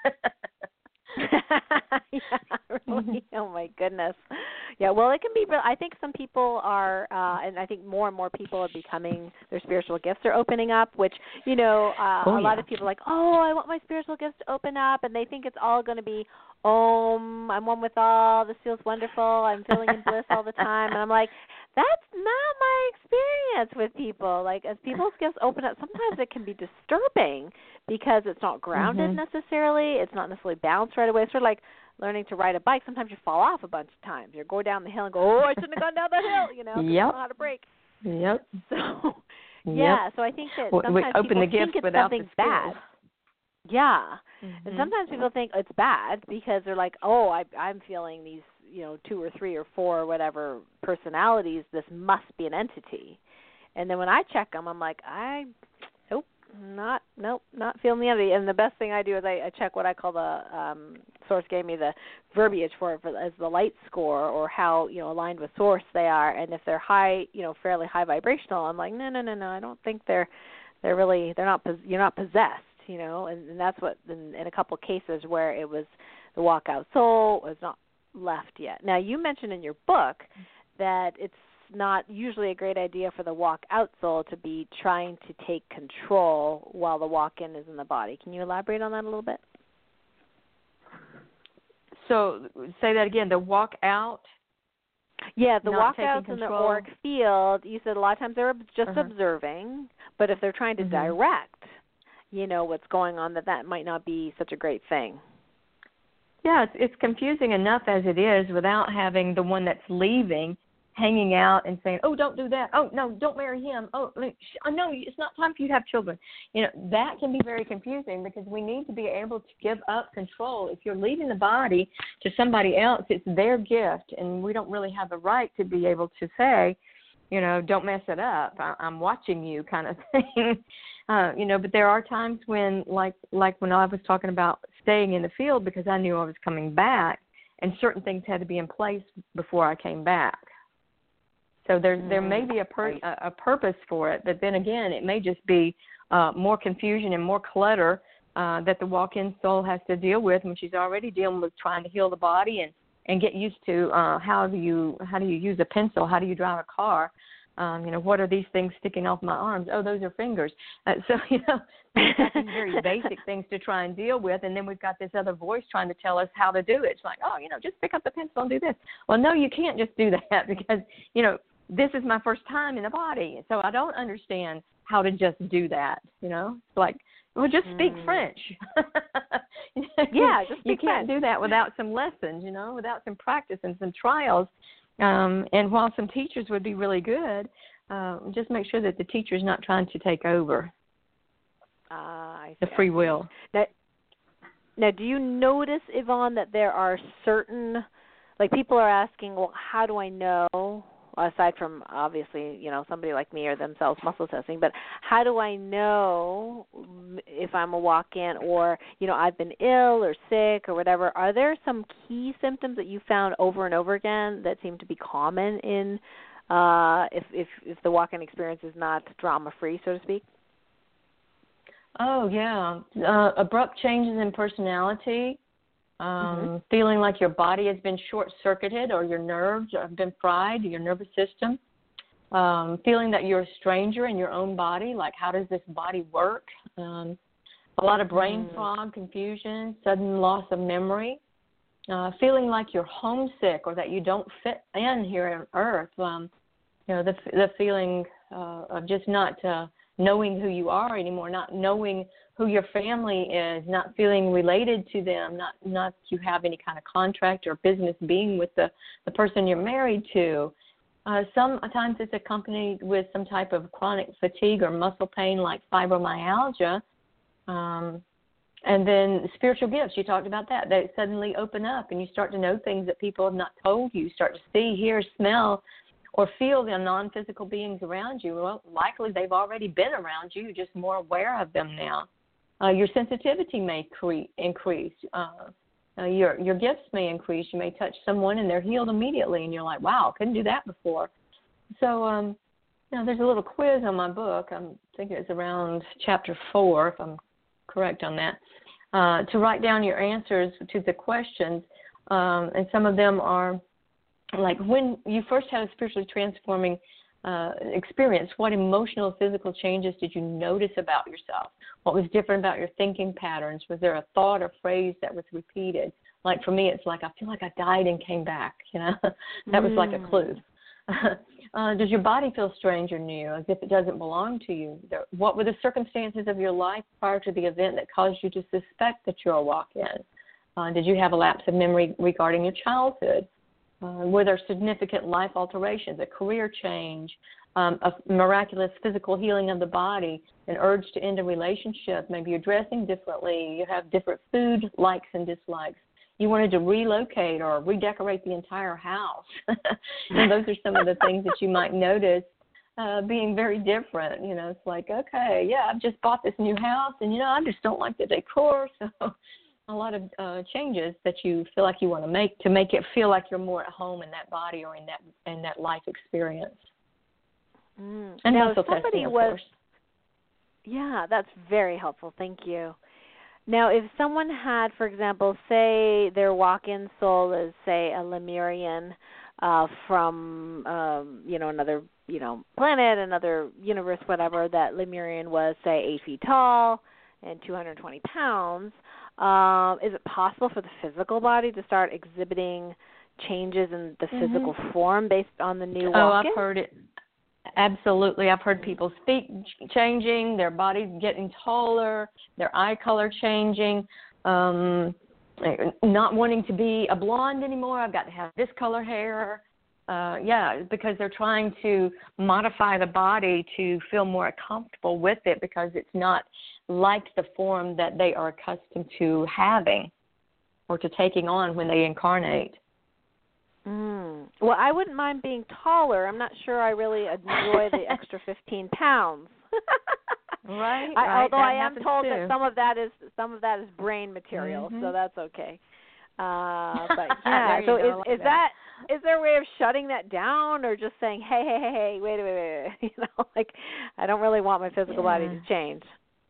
Yeah, really. Oh, my goodness. Yeah, well, it can be, I think some people are, and I think more and more people are becoming, their spiritual gifts are opening up, which, a lot of people are like, oh, I want my spiritual gifts to open up, and they think it's all going to be, I'm one with all, this feels wonderful, I'm feeling in bliss all the time, and I'm like, that's not my experience with people. Like, as people's gifts open up, sometimes it can be disturbing because it's not grounded necessarily. It's not necessarily balanced right away. It's sort of like learning to ride a bike. Sometimes you fall off a bunch of times. You go down the hill and go, I shouldn't have gone down that hill, you know how to brake. Yep. So, yeah, so I think that sometimes we open people the gifts think it's without something the bad. Yeah. And sometimes people think it's bad because they're like, I'm feeling these, 2 or 3 or 4 or whatever personalities. This must be an entity. And then when I check them, I'm like, not feeling the entity. And the best thing I do is I check what I call the Source gave me the verbiage for it as the light score, or how aligned with Source they are. And if they're high, fairly high vibrational, I'm like, no, I don't think you're not possessed. And that's what in a couple of cases where it was the walkout soul was not left yet. Now, you mentioned in your book that it's not usually a great idea for the walk-out soul to be trying to take control while the walk-in is in the body. Can you elaborate on that a little bit? So, say that again, the walk-out? Yeah, the walkouts in the auric field, you said a lot of times they're just observing, but if they're trying to direct, what's going on, that might not be such a great thing. Yeah, it's confusing enough as it is without having the one that's leaving hanging out and saying, oh, don't do that. Oh, no, don't marry him. Oh, no, it's not time for you to have children. That can be very confusing because we need to be able to give up control. If you're leaving the body to somebody else, it's their gift, and we don't really have the right to be able to say, don't mess it up. I'm watching you kind of thing. But there are times when, like when I was talking about staying in the field because I knew I was coming back, and certain things had to be in place before I came back. So there may be a purpose for it, but then again, it may just be more confusion and more clutter that the walk-in soul has to deal with when she's already dealing with trying to heal the body and get used to how do you use a pencil, how do you drive a car. What are these things sticking off my arms? Oh, those are fingers. We've got these very basic things to try and deal with, and then we've got this other voice trying to tell us how to do it. It's like, just pick up the pencil and do this. Well, no, you can't just do that because, this is my first time in the body, so I don't understand how to just do that. It's like, well, just speak French. Yeah, just speak You can't French. do that without some lessons, without some practice and some trials. And while some teachers would be really good, just make sure that the teacher's not trying to take over the free will. Now, do you notice, Yvonne, that there are certain like people are asking, well, how do I know, aside from obviously, somebody like me or themselves muscle testing, but how do I know if I'm a walk-in or, I've been ill or sick or whatever? Are there some key symptoms that you found over and over again that seem to be common in if the walk-in experience is not drama-free, so to speak? Oh, yeah. Abrupt changes in personality, feeling like your body has been short-circuited or your nerves have been fried, your nervous system, feeling that you're a stranger in your own body, like how does this body work? A lot of brain fog, confusion, sudden loss of memory, feeling like you're homesick or that you don't fit in here on Earth, the feeling of just not knowing who you are anymore, not knowing who your family is, not feeling related to them, not you have any kind of contract or business being with the person you're married to. Sometimes it's accompanied with some type of chronic fatigue or muscle pain like fibromyalgia. And then spiritual gifts, you talked about that. They suddenly open up and you start to know things that people have not told you. You start to see, hear, smell, or feel the non-physical beings around you. Well, likely they've already been around you, you're just more aware of them now. Your sensitivity may increase. Your gifts may increase. You may touch someone and they're healed immediately, and you're like, wow, couldn't do that before. So, there's a little quiz on my book. I'm thinking it's around chapter 4, if I'm correct on that, to write down your answers to the questions. And some of them are, like when you first had a spiritually transforming experience, what emotional, physical changes did you notice about yourself? What was different about your thinking patterns? Was there a thought or phrase that was repeated? Like for me, it's like, I feel like I died and came back, That was like a clue. Does your body feel strange or new, as if it doesn't belong to you? What were the circumstances of your life prior to the event that caused you to suspect that you're a walk-in? Did you have a lapse of memory regarding your childhood? Were there significant life alterations, a career change, a miraculous physical healing of the body, an urge to end a relationship? Maybe you're dressing differently, you have different food likes and dislikes. You wanted to relocate or redecorate the entire house. And those are some of the things that you might notice being very different. It's like, okay, yeah, I've just bought this new house and, I just don't like the decor. So a lot of changes that you feel like you want to make it feel like you're more at home in that body or in that life experience. And now, muscle testing, of course. Yeah, that's very helpful. Thank you. Now, if someone had, for example, say their walk-in soul is, say, a Lemurian from, another, planet, another universe, whatever, that Lemurian was, say, 8 feet tall and 220 pounds, is it possible for the physical body to start exhibiting changes in the physical form based on the new walk-in? Oh, I've heard it. Absolutely. I've heard people speak changing, their bodies getting taller, their eye color changing, not wanting to be a blonde anymore. I've got to have this color hair. Because they're trying to modify the body to feel more comfortable with it because it's not like the form that they are accustomed to having or to taking on when they incarnate. Well, I wouldn't mind being taller. I'm not sure I really enjoy the extra 15 pounds. Right. Although I am told that some of that is brain material, so that's okay. But yeah, so is there a way of shutting that down, or just saying, hey, wait, I don't really want my physical body to change?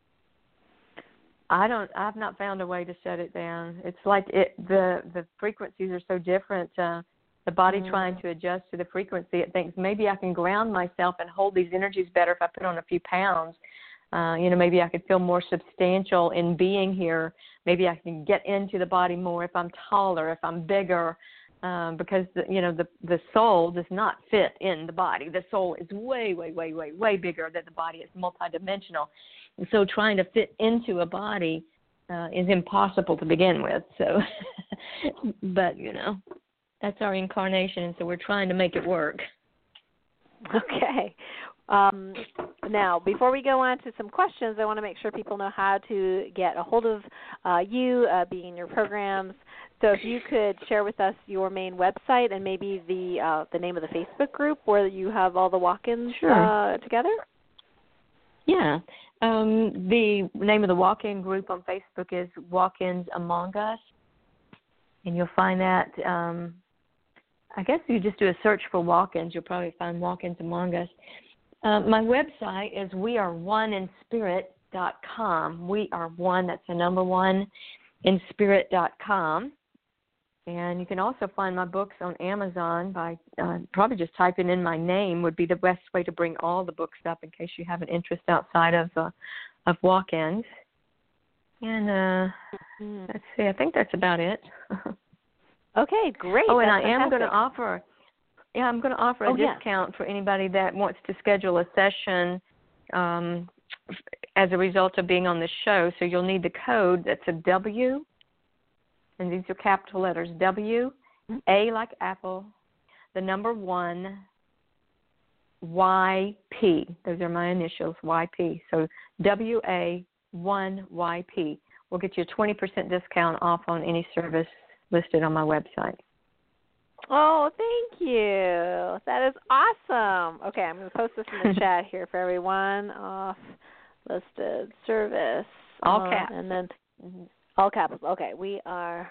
I've not found a way to shut it down. It's like the frequencies are so different. The body trying to adjust to the frequency, it thinks maybe I can ground myself and hold these energies better if I put on a few pounds. Maybe I could feel more substantial in being here. Maybe I can get into the body more if I'm taller, if I'm bigger, because the soul does not fit in the body. The soul is way, way, way, way, way bigger than the body. It's multidimensional. And so trying to fit into a body is impossible to begin with. So, but, that's our incarnation, and so we're trying to make it work. Okay. Now, before we go on to some questions, I want to make sure people know how to get a hold of you, being in your programs. So if you could share with us your main website and maybe the name of the Facebook group where you have all the walk-ins together. Yeah. The name of the walk-in group on Facebook is Walk-ins Among Us. And you'll find that, I guess you just do a search for walk-ins. You'll probably find Walk-ins Among Us. My website is weareoneinspirit.com. We are one, that's the number one, inspirit.com. And you can also find my books on Amazon by probably just typing in my name would be the best way to bring all the books up in case you have an interest outside of walk-ins. And let's see, I think that's about it. Okay, great. Oh, and that's I'm going to fantastic. offer a discount for anybody that wants to schedule a session as a result of being on the show. So you'll need the code. That's a W, and these are capital letters, W, A like apple, the number 1, YP. Those are my initials, YP. So WA1YP. We'll get you a 20% discount off on any service listed on my website. Oh, thank you. That is awesome. Okay, I'm going to post this in the chat here for everyone. Off listed service. All caps. And then all capitals. Okay, we are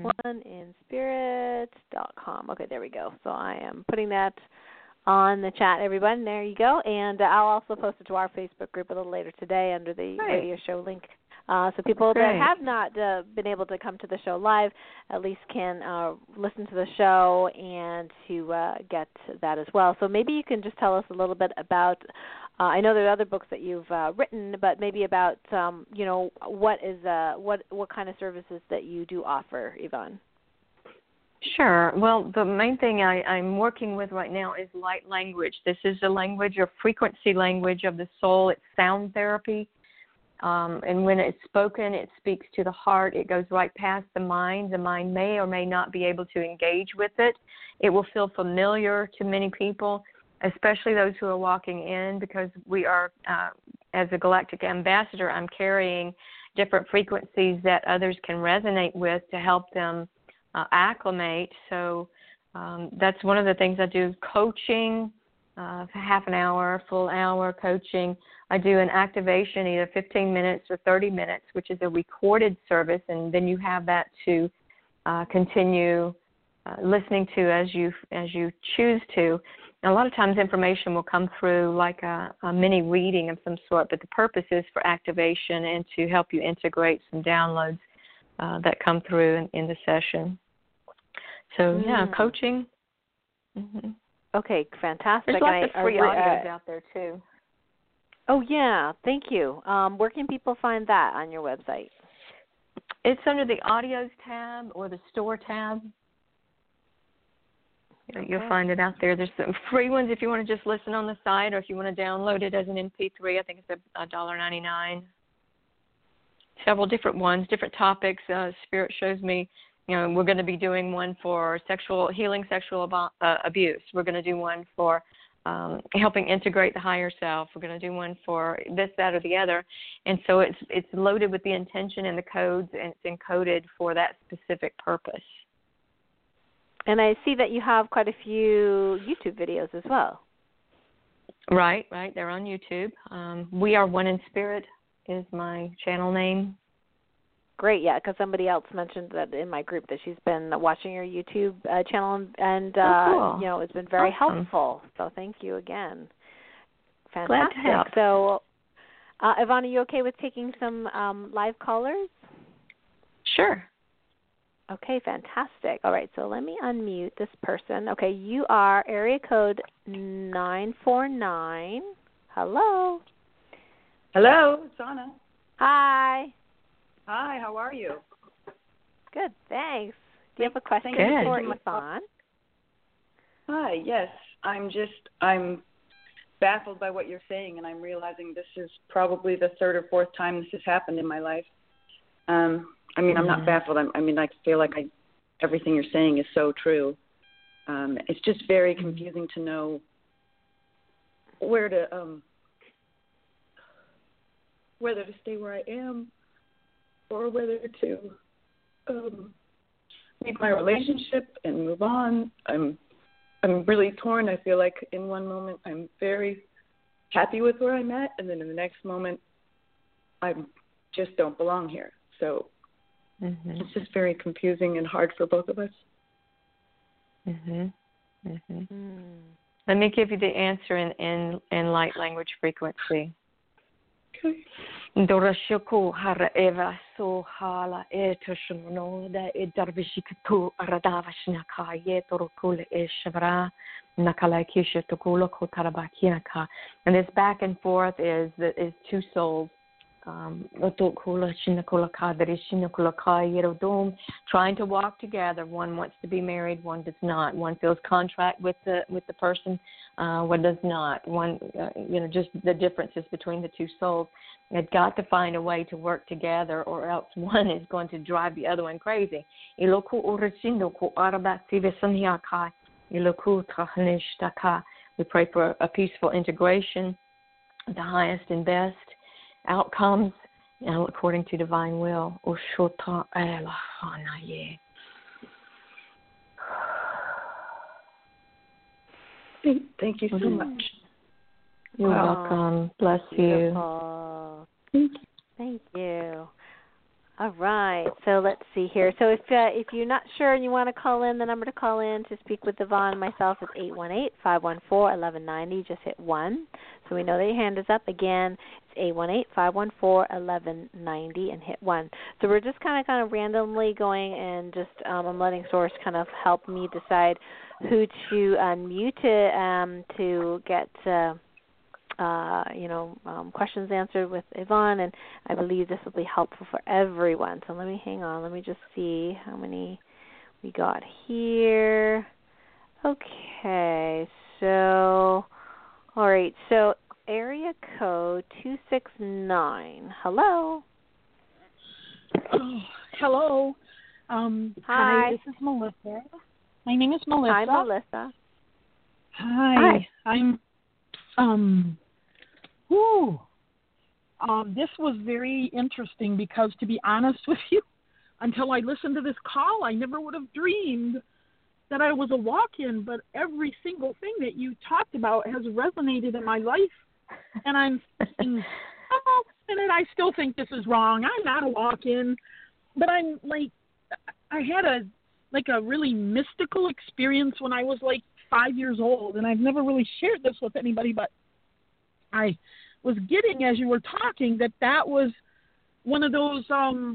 oneinspirit.com. Okay, there we go. So I am putting that on the chat, everyone. There you go. And I'll also post it to our Facebook group a little later today under the radio show link. So people that have not been able to come to the show live at least can listen to the show and to get that as well. So maybe you can just tell us a little bit about, I know there are other books that you've written, but maybe about, what kind of services that you do offer, Yvonne. Sure. Well, the main thing I'm working with right now is light language. This is the language or frequency language of the soul. It's sound therapy. And when it's spoken, it speaks to the heart. It goes right past the mind. The mind may or may not be able to engage with it. It will feel familiar to many people, especially those who are walking in, because we are, as a galactic ambassador, I'm carrying different frequencies that others can resonate with to help them acclimate. So that's one of the things I do, coaching, half an hour, full hour coaching. I do an activation, either 15 minutes or 30 minutes, which is a recorded service, and then you have that to continue listening to as you choose to. And a lot of times information will come through like a mini reading of some sort, but the purpose is for activation and to help you integrate some downloads that come through in the session. So, coaching. Mm-hmm. Okay, fantastic. There's lots of free audios out there, too. Oh, yeah. Thank you. Where can people find that on your website? It's under the audios tab or the store tab. Okay. You'll find it out there. There's some free ones if you want to just listen on the site, or if you want to download it as an MP3. I think it's $1.99. Several different ones, different topics. Spirit shows me, we're going to be doing one for healing sexual abuse. We're going to do one for helping integrate the higher self. We're going to do one for this, that, or the other. And so it's loaded with the intention and the codes, and it's encoded for that specific purpose. And I see that you have quite a few YouTube videos as well. Right. They're on YouTube. We Are One in Spirit is my channel name. Great, yeah, because somebody else mentioned that in my group that she's been watching your YouTube channel, and cool. It's been very helpful. So thank you again. Fantastic. Glad to help. So, Yvonne, are you okay with taking some live callers? Sure. Okay, fantastic. All right, so let me unmute this person. Okay, you are area code 949. Hello. Hello, it's Anna. Hi. Hi, how are you? Good, thanks. Do you have a question for Yvonne? Hi, yes. I'm baffled by what you're saying, and I'm realizing this is probably the third or fourth time this has happened in my life. I'm not baffled. I feel like everything you're saying is so true. It's just very confusing to know whether to stay where I am or whether to leave my relationship and move on. I'm really torn. I feel like in one moment I'm very happy with where I'm at, and then in the next moment I just don't belong here. So it's just very confusing and hard for both of us. Let me give you the answer in light language frequency. Okay. Dorashiko hara eva so hala etoshono da edarvishikatu aradavashnaka yetorokule eshavra nakala kisha tokula kotarabakiaka. And this back and forth is two souls. Trying to walk together. One wants to be married, one does not. One feels contract with the person, one does not. One, just the differences between the two souls. They've got to find a way to work together, or else one is going to drive the other one crazy. We pray for a peaceful integration, the highest and best outcomes, according to divine will. Thank you so much. You're welcome. Bless you. Thank you. All right. So let's see here. So if you're not sure and you want to call in, the number to call in to speak with Yvonne and myself is 818-514-1190. Just hit 1. So we know that your hand is up. Again, it's 818-514-1190 and hit 1. So we're just kind of randomly going and just I'm letting Source kind of help me decide who to unmute to get questions answered with Yvonne, and I believe this will be helpful for everyone. So let me just see how many we got here. Okay, so, all right, so area code 269. Hello. Oh, hello. Hi, this is Melissa. My name is Melissa. Hi, Melissa. Hi. I'm this was very interesting because, to be honest with you, until I listened to this call, I never would have dreamed that I was a walk-in, but every single thing that you talked about has resonated in my life. And I'm thinking, and I still think this is wrong. I'm not a walk-in, but I'm like, I had a really mystical experience when I was 5 years old, and I've never really shared this with anybody, but I was getting, as you were talking, that was one of those, a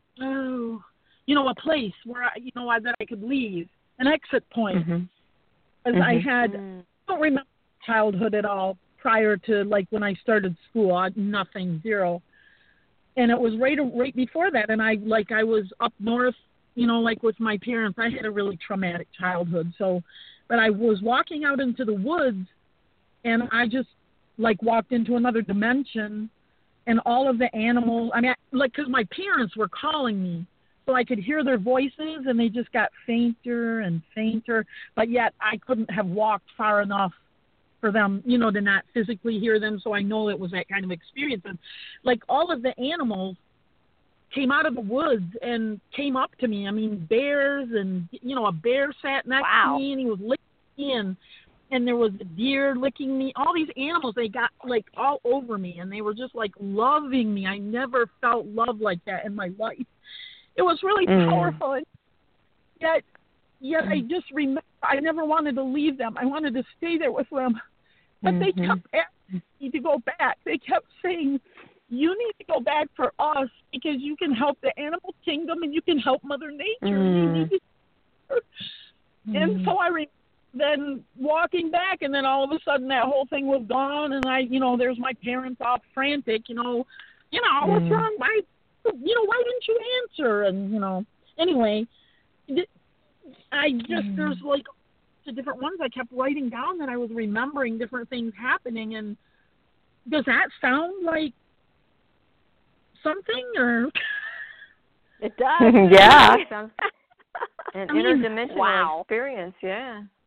place where that I could leave, an exit point. As I don't remember childhood at all prior to when I started school. Nothing, zero. And it was right before that, and I was up north, with my parents. I had a really traumatic childhood, but I was walking out into the woods, and I just walked into another dimension, and all of the animals, because my parents were calling me, so I could hear their voices, and they just got fainter and fainter, but yet I couldn't have walked far enough for them, to not physically hear them, so I know it was that kind of experience. And all of the animals came out of the woods and came up to me. Bears, and, a bear sat next to me, and he was licking me, and there was a deer licking me. All these animals, they got all over me, and they were just loving me. I never felt love like that in my life. It was really powerful. And yet I just remember I never wanted to leave them. I wanted to stay there with them. But they kept asking me to go back. They kept saying, you need to go back for us because you can help the animal kingdom and you can help Mother Nature. You need to. And so I remember then walking back, and then all of a sudden that whole thing was gone, and there's my parents all frantic, what's wrong? Why didn't you answer? And, anyway, I just, there's the different ones I kept writing down that I was remembering different things happening. And does that sound like something, or? It does. Yeah. An interdimensional experience, yeah.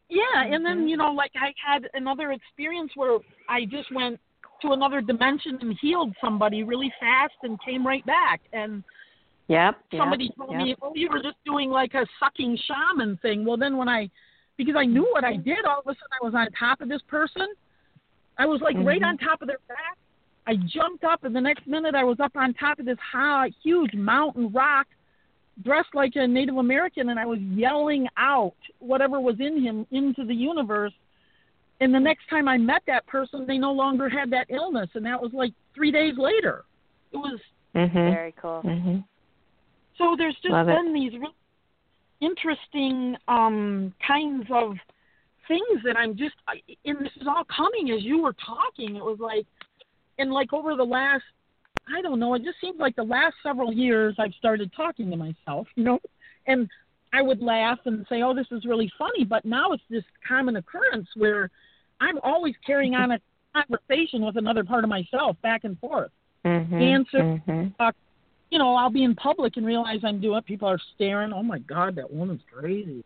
Yeah, and then, like I had another experience where I just went to another dimension and healed somebody really fast and came right back. And somebody told me, oh, you were just doing like a sucking shaman thing. Well, then because I knew what I did, all of a sudden I was on top of this person. I was like right on top of their back. I jumped up, and the next minute I was up on top of this high, huge mountain rock, dressed like a Native American, and I was yelling out whatever was in him into the universe. And the next time I met that person, they no longer had that illness, and that was like 3 days later. It was very cool. So there's just been these really interesting kinds of things that and this is all coming as you were talking. It was like, and like over the last, I don't know, it just seems like the last several years I've started talking to myself, and I would laugh and say, oh, this is really funny, but now it's this common occurrence where I'm always carrying on a conversation with another part of myself back and forth. Answer, I'll be in public and realize I'm doing it. People are staring. Oh, my God, that woman's crazy.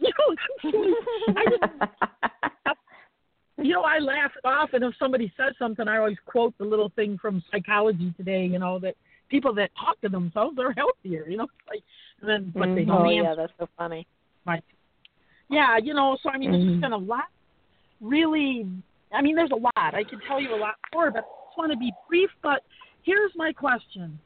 I laugh it off, and if somebody says something, I always quote the little thing from Psychology Today, that people that talk to themselves are healthier, but they don't answer. Yeah, that's so funny. Right. Yeah, so, I mean, there's just been a lot, really, I mean, there's a lot. I could tell you a lot more, but I just want to be brief, but here's my question.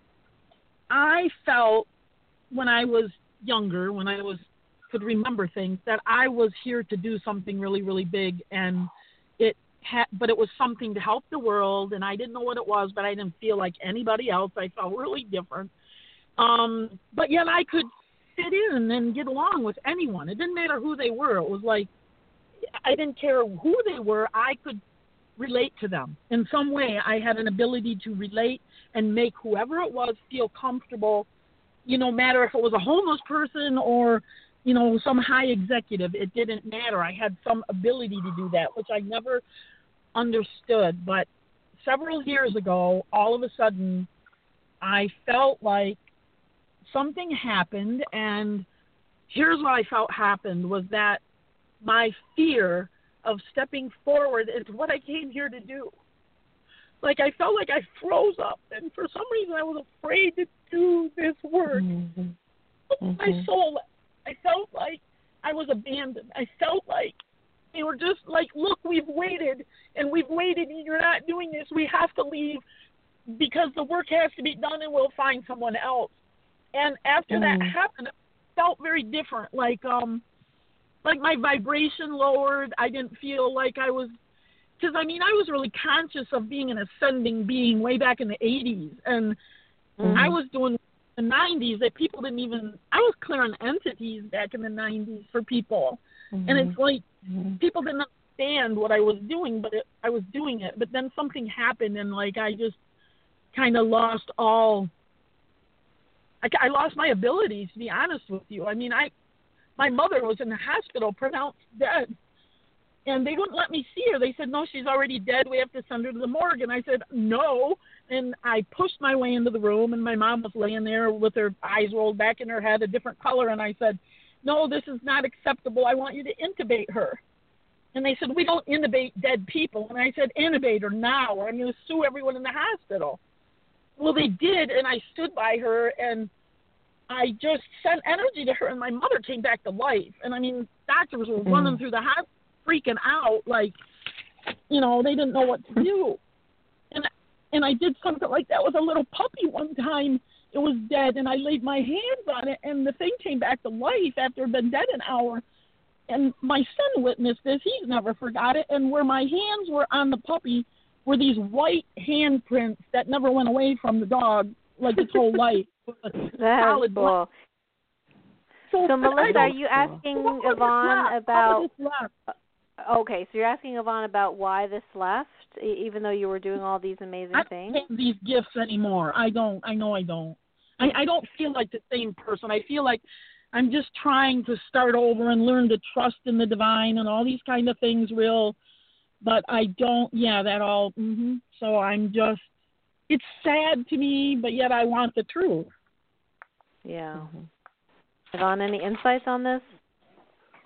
I felt when I was younger, when I could remember things, that I was here to do something really, really big, and but it was something to help the world, and I didn't know what it was, but I didn't feel like anybody else. I felt really different. But yet I could fit in and get along with anyone. It didn't matter who they were. It was like I didn't care who they were. I could relate to them. In some way, I had an ability to relate and make whoever it was feel comfortable, no matter if it was a homeless person or some high executive. It didn't matter. I had some ability to do that, which I never understood. But several years ago, all of a sudden, I felt like something happened, and here's what I felt happened was that my fear of stepping forward into what I came here to do. Like I felt like I froze up, and for some reason I was afraid to do this work. My soul, I felt like I was abandoned. I felt like they were just like, look, we've waited, and you're not doing this. We have to leave because the work has to be done, and we'll find someone else. And after that happened, it felt very different. Like my vibration lowered. I didn't feel like I was, because I was really conscious of being an ascending being way back in the 80s, and I was doing the 90s that people didn't even, I was clearing entities back in the 90s for people, and it's like people didn't understand what I was doing, but I was doing it. But then something happened, and like I just kind of lost I lost my abilities, to be honest with you. My mother was in the hospital, pronounced dead, and they wouldn't let me see her. They said, no, she's already dead. We have to send her to the morgue. And I said, no. And I pushed my way into the room, and my mom was laying there with her eyes rolled back in her head, a different color. And I said, no, this is not acceptable. I want you to intubate her. And they said, we don't intubate dead people. And I said, intubate her now, or I'm going to sue everyone in the hospital. Well, they did, and I stood by her, and I just sent energy to her, and my mother came back to life. And, doctors were running through the house, freaking out, like, they didn't know what to do. And I did something like that with a little puppy one time. It was dead, and I laid my hands on it, and the thing came back to life after it had been dead an hour. And my son witnessed this. He's never forgot it. And where my hands were on the puppy were these white handprints that never went away from the dog, like its whole life. That's cool. So Melissa, are you asking Yvonne about? Okay, so you're asking Yvonne about why this left, even though you were doing all these amazing things. I don't have these gifts anymore. I know I don't. I don't feel like the same person. I feel like I'm just trying to start over and learn to trust in the divine and all these kind of things but I don't, that all, So I'm just, it's sad to me, but yet I want the truth. Yeah. Yvonne, any insights on this?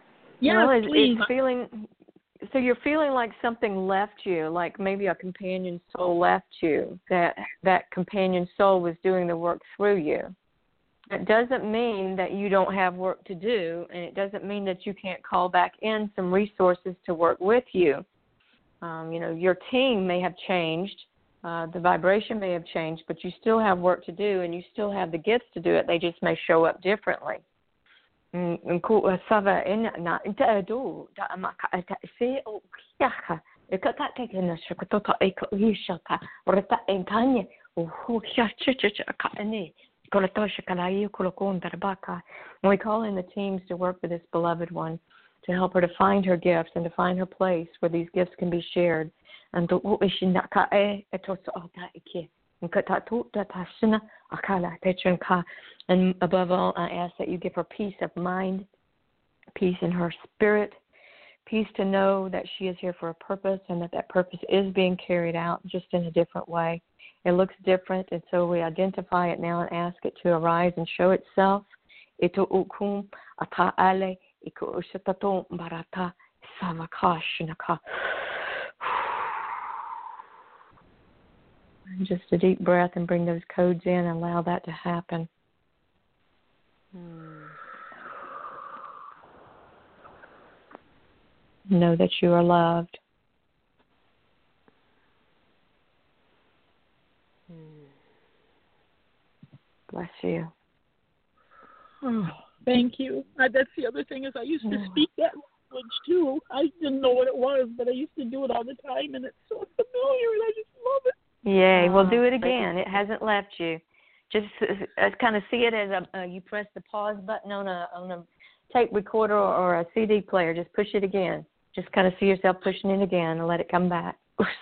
Yes, well, please. it's feeling. So you're feeling like something left you, like maybe a companion soul left you. That companion soul was doing the work through you. It doesn't mean that you don't have work to do, and it doesn't mean that you can't call back in some resources to work with you. Your team may have changed, the vibration may have changed, but you still have work to do, and you still have the gifts to do it. They just may show up differently. We call in the teams to work with this beloved one, to help her to find her gifts and to find her place where these gifts can be shared. And above all, I ask that you give her peace of mind, peace in her spirit, peace to know that she is here for a purpose and that purpose is being carried out just in a different way. It looks different, and so we identify it now and ask it to arise and show itself. Just a deep breath and bring those codes in and allow that to happen. Know that you are loved. Bless you. Oh, thank you. That's the other thing is I used to speak that language too. I didn't know what it was, but I used to do it all the time, and it's so familiar, and I just love it. Yay. Well, do it again. It hasn't left you. Just kind of see it as you press the pause button on a tape recorder or a CD player. Just push it again. Just kind of see yourself pushing it again and let it come back.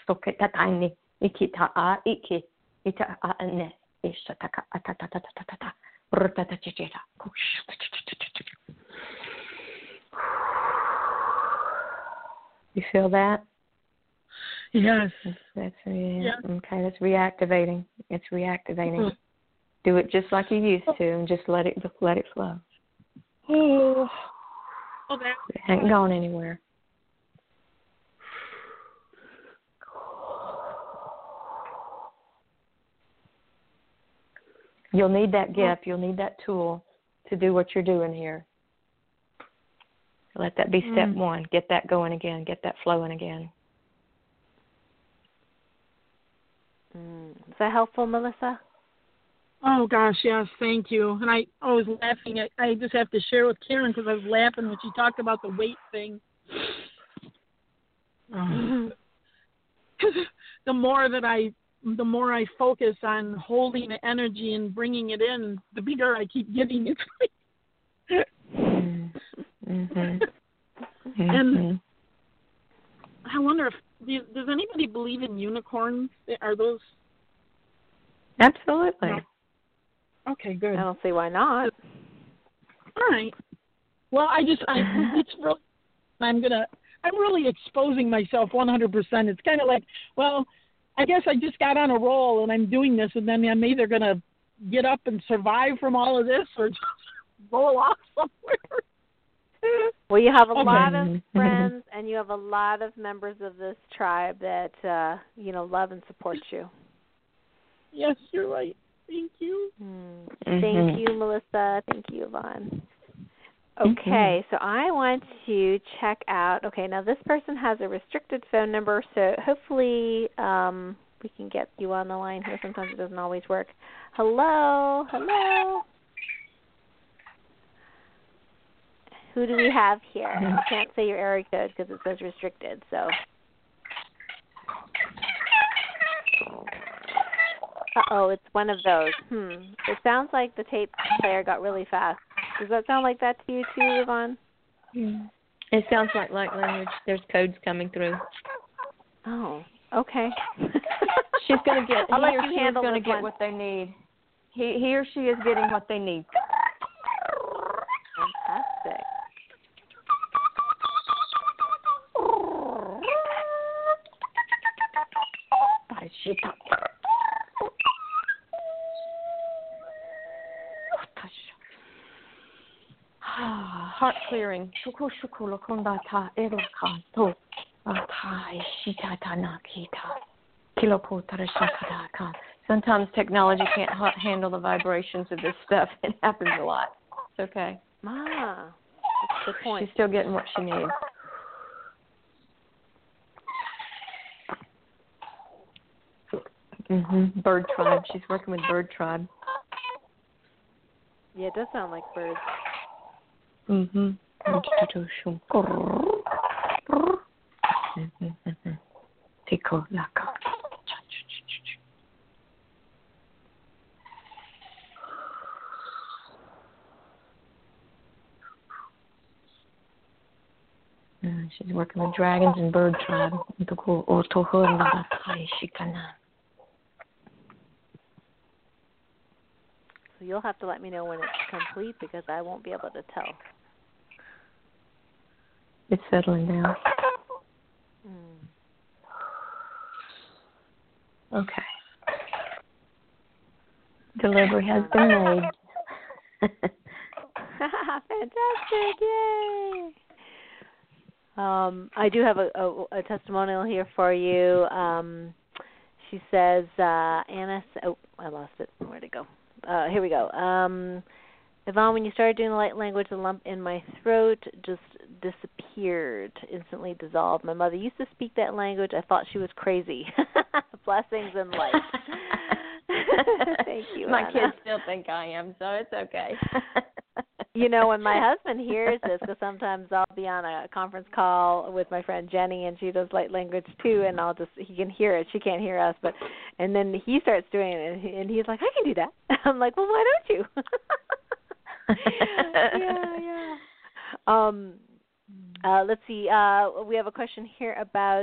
You feel that? Yes. That's okay. That's reactivating. It's reactivating. Do it just like you used to, and just let it flow. Oh, It hasn't gone anywhere. You'll need that gift. You'll need that tool to do what you're doing here. Let that be step one. Get that going again. Get that flowing again. Is that helpful, Melissa? Oh, gosh, yes, thank you. And I was laughing. I just have to share with Karen because I was laughing when she talked about the weight thing. The more I focus on holding the energy and bringing it in, the bigger I keep getting it. And I wonder if does anybody believe in unicorns? Are those? Absolutely. No. Okay, good. I don't see why not. All right. Well, it's really, I'm really exposing myself 100%. It's kind of like, well, I guess I just got on a roll and I'm doing this, and then I'm either going to get up and survive from all of this or just roll off somewhere. Well, you have a lot of friends and you have a lot of members of this tribe that, love and support you. Yes, you're right. Thank you. Thank you, Melissa. Thank you, Yvonne. Okay, so I want to check out. Okay, now this person has a restricted phone number, so hopefully we can get you on the line here. Sometimes it doesn't always work. Hello? Who do we have here? I can't say your area code because it says restricted, so. Uh-oh, it's one of those. It sounds like the tape player got really fast. Does that sound like that to you too, Yvonne? It sounds like light language. There's codes coming through. Oh, okay. She's going to get. I'll let you handle this one. Get what they need. He or she is getting what they need. Fantastic. heart clearing. Sometimes technology can't handle the vibrations of this stuff. It happens a lot. It's okay. That's a good point. She's still getting what she needs. Bird tribe. She's working with bird tribe. Yeah, it does sound like birds. She's working with dragons and bird tribe. So you'll have to let me know when it's complete because I won't be able to tell. It's settling down. Okay. Delivery has been made. Fantastic! Yay! I do have a testimonial here for you. She says, Anna. Oh, I lost it. Where'd it go? Here we go. Yvonne, when you started doing the light language, the lump in my throat just disappeared, instantly dissolved. My mother used to speak that language. I thought she was crazy. Blessings and light. Thank you, my Anna. kids still think I am, so it's okay. You know, when my husband hears this, because sometimes I'll be on a conference call with my friend Jenny, and she does light language too, and he can hear it. She can't hear us, and then he starts doing it, and he's like, I can do that. I'm like, well, why don't you? Yeah. Let's see. We have a question here about.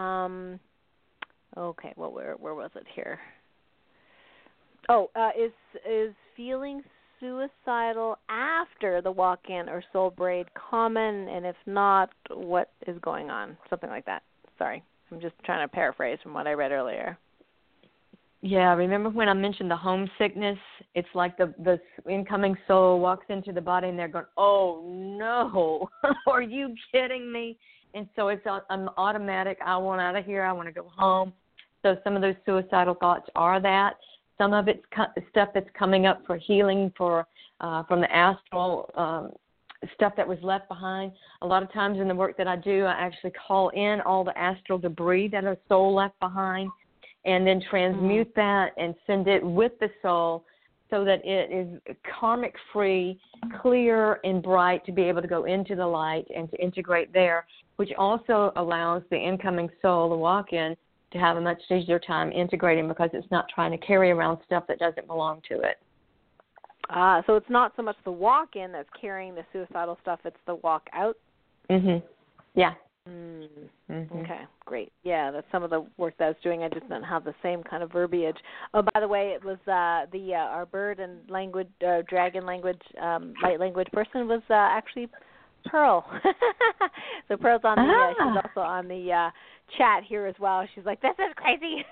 Okay. Well, where was it here? Oh, is feeling suicidal after the walk-in or soul braid common? And if not, what is going on? Something like that. Sorry, I'm just trying to paraphrase from what I read earlier. Yeah, remember when I mentioned the homesickness? It's like the incoming soul walks into the body and they're going, oh, no, are you kidding me? And so it's an automatic, I want out of here, I want to go home. So some of those suicidal thoughts are that. Some of it's stuff that's coming up for healing from the astral stuff that was left behind. A lot of times in the work that I do, I actually call in all the astral debris that a soul left behind, and then transmute that and send it with the soul so that it is karmic-free, clear, and bright to be able to go into the light and to integrate there, which also allows the incoming soul, the walk-in, to have a much easier time integrating because it's not trying to carry around stuff that doesn't belong to it. So it's not so much the walk-in that's carrying the suicidal stuff, it's the walk-out? Yeah. Okay, great. Yeah, that's some of the work that I was doing. I just didn't have the same kind of verbiage. Oh, by the way, it was our bird and language, dragon language, light language person was actually Pearl. So Pearl's on the she's also on the chat here as well. She's like, this is crazy.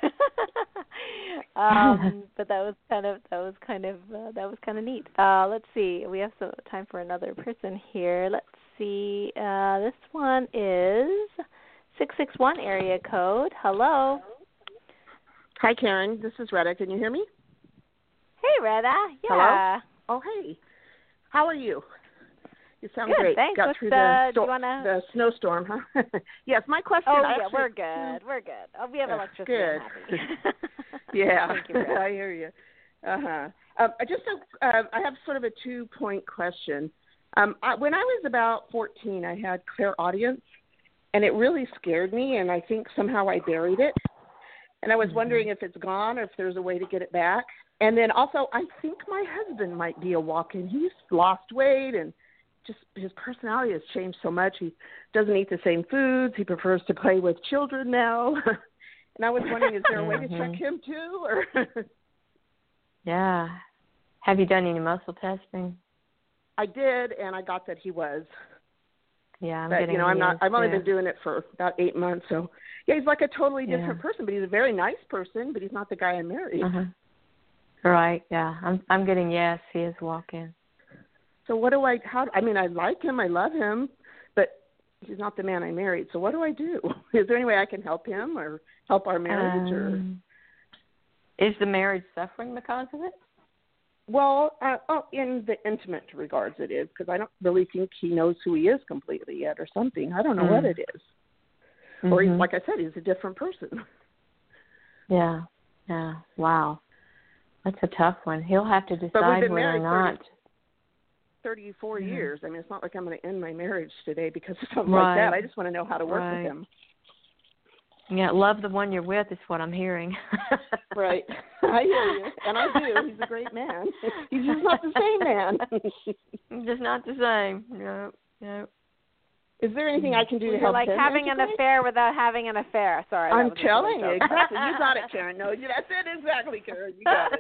But that was kind of neat. Let's see. We have some time for another person here. Let's see. This one is 661 area code. Hello. Hi, Karen. This is Retta. Can you hear me? Hey, Retta. Yeah. Hello? Oh, hey. How are you? You sound good, great. Thanks. Got through the snowstorm, huh? Yes, my question. Oh, yeah, we're good. We're good. Oh, we have electricity. Good. Yeah, Thank you, I hear you. I have sort of a 2-point question. When I was about 14, I had clairaudience, and it really scared me, and I think somehow I buried it. And I was wondering if it's gone or if there's a way to get it back. And then also, I think my husband might be a walk-in. He's lost weight, and just his personality has changed so much. He doesn't eat the same foods. He prefers to play with children now. And I was wondering, is there a way to check him too? Or Yeah. Have you done any muscle testing? I did, and I got that he was. Yeah, I've only been doing it for about 8 months. So yeah, he's like a totally different person, but he's a very nice person. But he's not the guy I married. Right. Yeah, I'm getting yes. He is walking. So what do I? I mean, I like him, I love him, but he's not the man I married. So what do I do? Is there any way I can help him or help our marriage? Or is the marriage suffering because of it? Well, in the intimate regards, it is, because I don't really think he knows who he is completely yet, or something. I don't know what it is. Mm-hmm. Or, like I said, he's a different person. Yeah. Wow. That's a tough one. He'll have to decide whether or not. 34 years. I mean, it's not like I'm going to end my marriage today because of something like that. I just want to know how to work with him. Yeah, love the one you're with is what I'm hearing. Right. I hear you. And I do. He's a great man. He's just not the same man. Just not the same. No. Is there anything I can do to help him? Like having an affair without having an affair. Sorry. I'm telling you. Exactly. You got it, Karen. No, that's it exactly, Karen. You got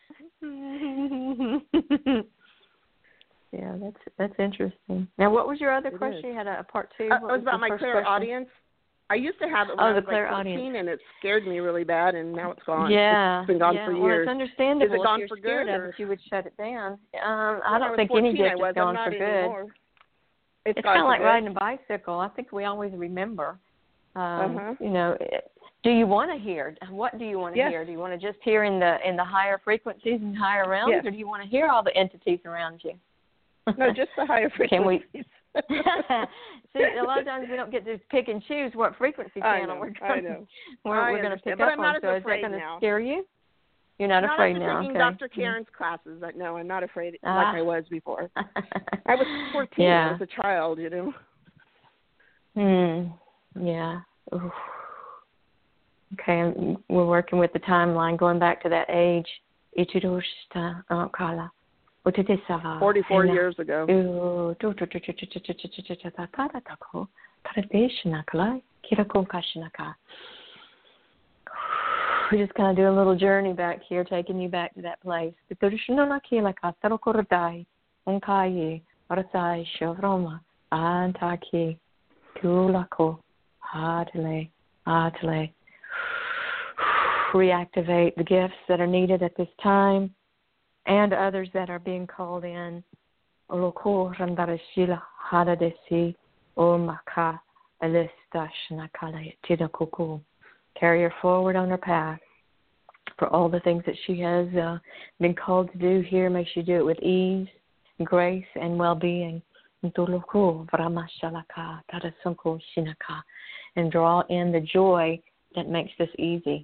it. Yeah, that's interesting. Now, what was your other question? You had a part two? It was about my clairaudience. I used to have it when I was like 14, and it scared me really bad, and now it's gone. Yeah. It's been gone for years. Well, it's understandable. Is it gone if you're for scared good, of it, you would shut it down. I don't think any gift is gone for good. Anymore. It's kind of like riding a bicycle. I think we always remember. You know, do you want to hear? What do you want to hear? Do you want to just hear in the higher frequencies and higher realms, or do you want to hear all the entities around you? No, just the higher frequencies. Can we? See, a lot of times we don't get to pick and choose what frequency channel we're going to pick up on. So is that going to scare you? You're not afraid now. Taking Dr. Karen's classes. No, I'm not afraid like I was before. I was 14 as a child, you know. Yeah. Oof. Okay, we're working with the timeline, going back to that age. 44 years ago. We're just going to do a little journey back here, taking you back to that place. Reactivate the gifts that are needed at this time and others that are being called in. Carry her forward on her path for all the things that she has been called to do here. May she do it with ease, grace, and well-being. And draw in the joy that makes this easy.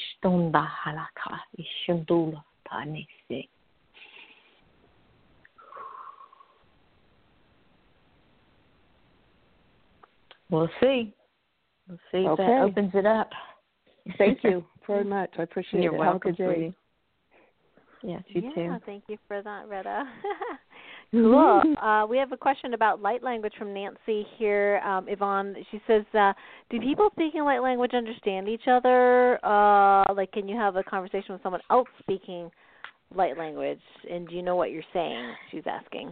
We'll see. We'll see if that opens it up. Thank you very much. I appreciate it. You're welcome, Have a good day. Yes, you too. Thank you for that, Retta. Cool. We have a question about light language from Nancy here. Yvonne, she says, do people speaking light language understand each other? Like, can you have a conversation with someone else speaking light language? And do you know what you're saying? She's asking.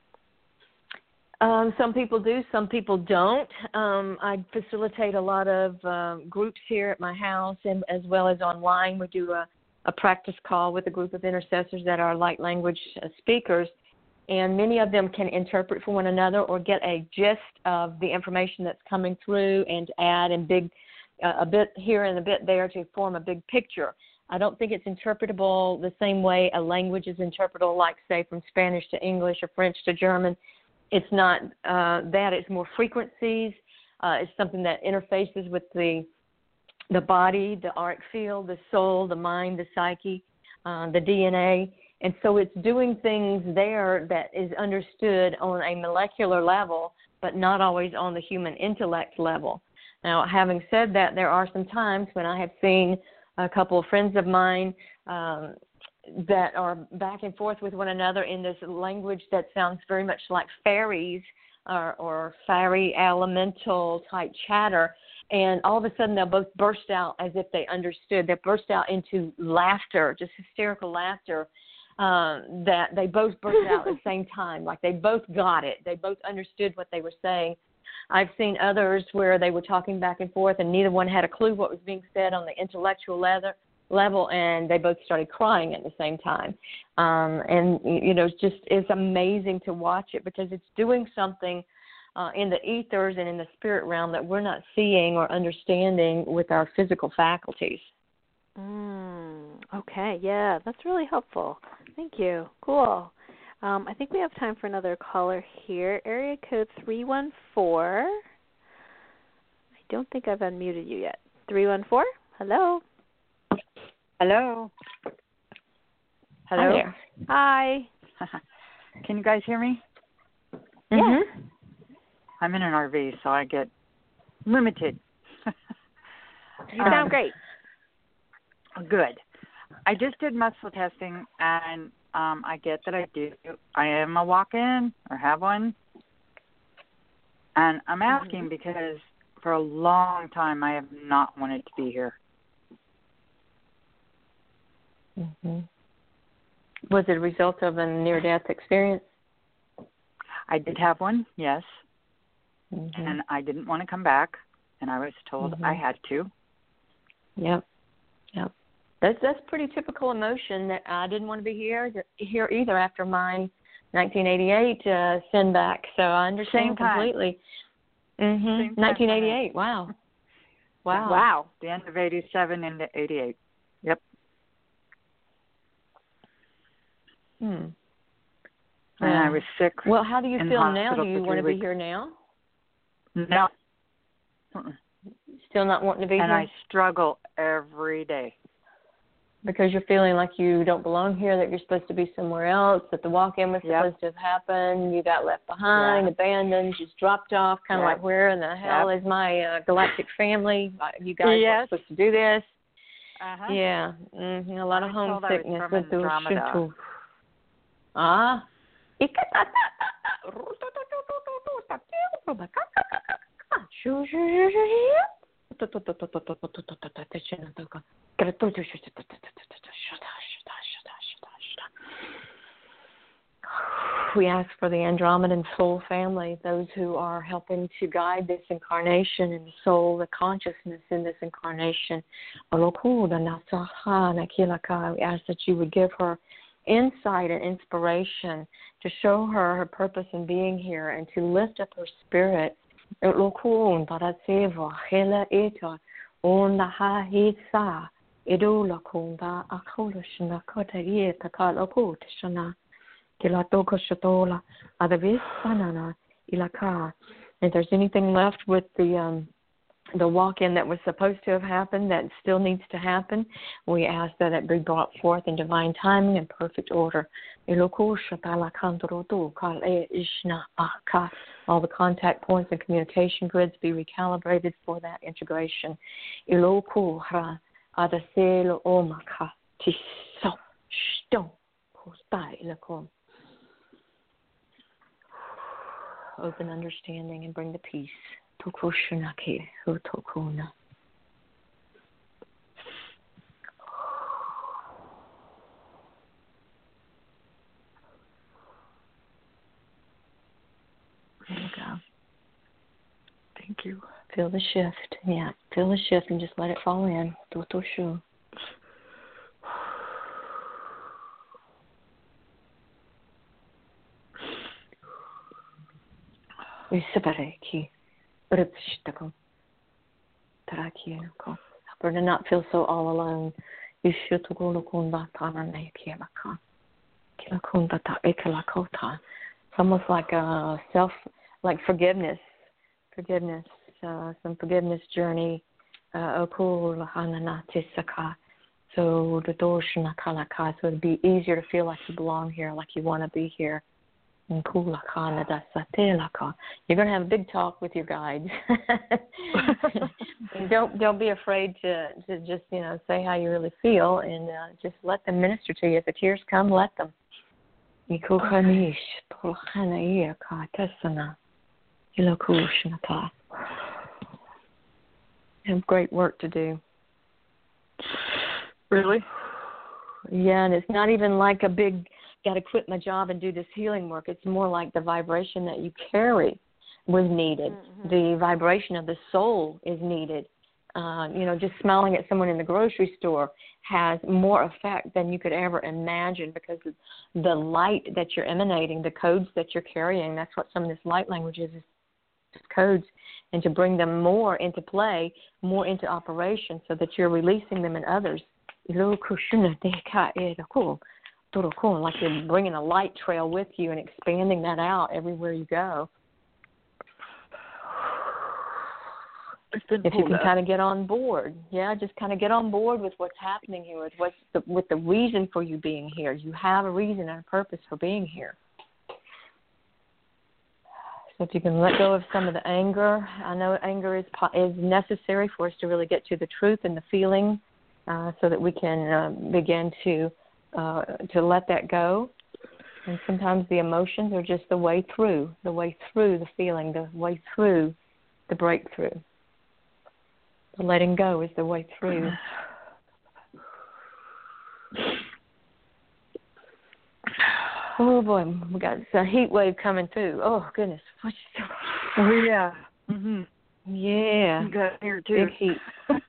Some people do, some people don't. I facilitate a lot of groups here at my house, and as well as online. We do a practice call with a group of intercessors that are light language speakers, and many of them can interpret for one another or get a gist of the information that's coming through and add a bit here and a bit there to form a big picture. I don't think it's interpretable the same way a language is interpretable, like, say, from Spanish to English or French to German. It's not that. It's more frequencies. It's something that interfaces with the body, the auric field, the soul, the mind, the psyche, the DNA. And so it's doing things there that is understood on a molecular level, but not always on the human intellect level. Now, having said that, there are some times when I have seen a couple of friends of mine that are back and forth with one another in this language that sounds very much like fairies or fairy elemental type chatter. And all of a sudden they'll both burst out as if they understood. They burst out into laughter, just hysterical laughter, that they both burst out at the same time, like they both got it. They both understood what they were saying. I've seen others where they were talking back and forth and neither one had a clue what was being said on the intellectual level, and they both started crying at the same time. And, it's amazing to watch it because it's doing something in the ethers and in the spirit realm that we're not seeing or understanding with our physical faculties. Okay, yeah, that's really helpful. Thank you. Cool. I think we have time for another caller here. Area code 314. I don't think I've unmuted you yet. 314? Hello? Hello? Hello? Hi there. Hi. Can you guys hear me? Yeah. I'm in an RV, so I get limited. You sound great. Good. I just did muscle testing, and I get that I am a walk-in or have one. And I'm asking because for a long time I have not wanted to be here. Was it a result of a near-death experience? I did have one, yes. And I didn't want to come back, and I was told I had to. Yep. That's pretty typical emotion that I didn't want to be here either after my 1988 send back. So I understand completely. 1988. Wow. The end of 87 into 88. Yep. And I was sick. Well, how do you feel now? Do you want to be weeks. here now? No. Still not wanting to be here? And I struggle every day. Because you're feeling like you don't belong here, that you're supposed to be somewhere else, that the walk-in was supposed to have happened, you got left behind, abandoned, just dropped off, kind of like, where in the hell is my galactic family? You guys weren't supposed to do this. Yeah. A lot of homesickness. We ask for the Andromedan soul family, those who are helping to guide this incarnation and the soul, the consciousness in this incarnation. We ask that you would give her insight and inspiration to show her her purpose in being here and to lift up her spirit. If there's anything left with the walk-in that was supposed to have happened that still needs to happen, we ask that it be brought forth in divine timing and perfect order. All the contact points and communication grids be recalibrated for that integration. Open understanding and bring the peace. There you go. Thank you. Feel the shift. Yeah, feel the shift and just let it fall in. Help her to not feel so all alone. It's almost like forgiveness, some forgiveness journey. So it'd be easier to feel like you belong here, like you want to be here. You're going to have a big talk with your guides. Don't be afraid to just say how you really feel and just let them minister to you. If the tears come, let them. You have great work to do. Really? Yeah, and it's not even like a big, got to quit my job and do this healing work. It's more like the vibration that you carry was needed. The vibration of the soul is needed just smiling at someone in the grocery store has more effect than you could ever imagine, because the light that you're emanating, the codes that you're carrying, that's what some of this light language is codes, and to bring them more into play, more into operation, so that you're releasing them in others. Like you're bringing a light trail with you and expanding that out everywhere you go. If you can kind of get on board, just kind of get on board with what's happening here, with the reason for you being here. You have a reason and a purpose for being here. So if you can let go of some of the anger, I know anger is necessary for us to really get to the truth and the feeling, so that we can begin to let that go. And sometimes the emotions are just the way through the feeling, the way through the breakthrough. The letting go is the way through. Oh boy, we got a heat wave coming through. Oh goodness, Oh yeah. Mhm. Yeah. You got here too. Big heat.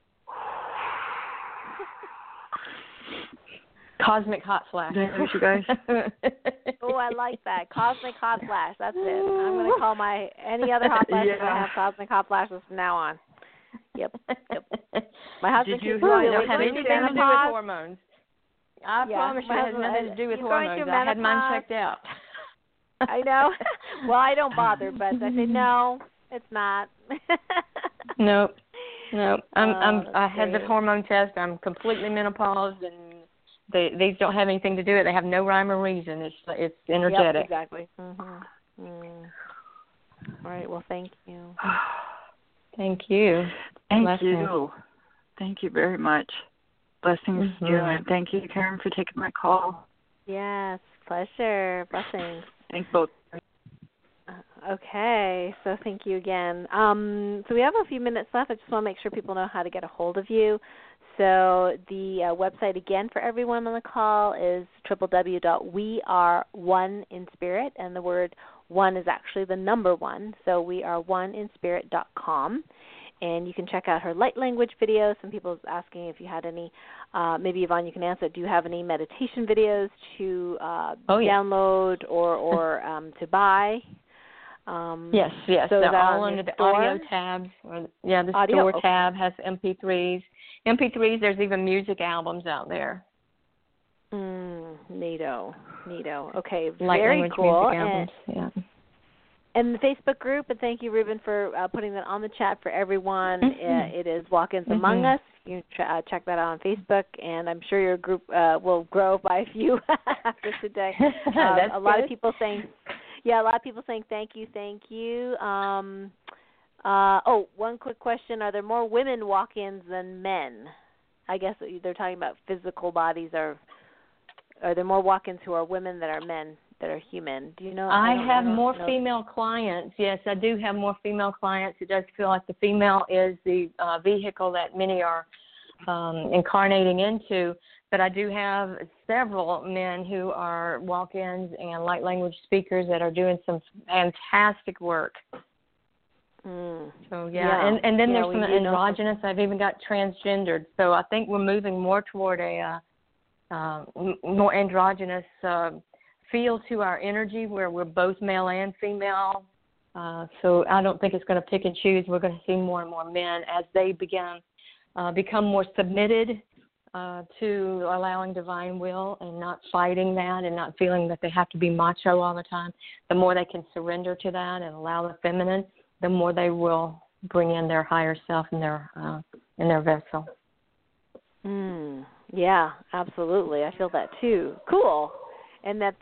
Cosmic hot flash. There's you guys. Oh, I like that. Cosmic hot flash. That's it. I'm going to call any other hot flashes I have cosmic hot flashes from now on. Yep. My husband keeps really don't have anything to do with hormones. I promise you, it has nothing to do with hormones. I had mine checked out. I know. Well, I don't bother, but I say no, it's not. Nope. I had the hormone test. I'm completely menopaused, and these don't have anything to do with it. They have no rhyme or reason. It's energetic. Yep, exactly. Mm-hmm. All right. Well, thank you. Thank you. Thank you. Thank you very much. Blessings to you, and thank you, Karen, for taking my call. Yes, pleasure. Blessings. Thanks both. Okay, so thank you again. So we have a few minutes left. I just want to make sure people know how to get a hold of you. So the website again for everyone on the call is www.weareoneinspirit, and the word one is actually the number one, so weareoneinspirit.com. And you can check out her light language videos. Some people asking if you had any, maybe Yvonne, you can answer. Do you have any meditation videos to download or to buy? Yes. So they're all under the audio tabs. The store tab has MP3s. MP3s, there's even music albums out there. Neato. Okay, light very cool. Music albums, And the Facebook group, and thank you, Ruben, for putting that on the chat for everyone. It is Walk-Ins Among Us. You can check that out on Facebook, and I'm sure your group will grow by a few after today. A lot of people saying thank you. One quick question: are there more women walk-ins than men? I guess they're talking about physical bodies. Are there more walk-ins who are women than are men that are human? Do you know? I have more female clients. Yes, I do have more female clients. It does feel like the female is the vehicle that many are incarnating into. But I do have several men who are walk-ins and light language speakers that are doing some fantastic work. So and then there's some androgynous. I've even got transgendered. So I think we're moving more toward a more androgynous feel to our energy, where we're both male and female. So I don't think it's going to pick and choose. We're going to see more and more men as they become more submitted to allowing divine will and not fighting that and not feeling that they have to be macho all the time. The more they can surrender to that and allow the feminine, the more they will bring in their higher self in their vessel. Yeah, absolutely. I feel that too. Cool. And that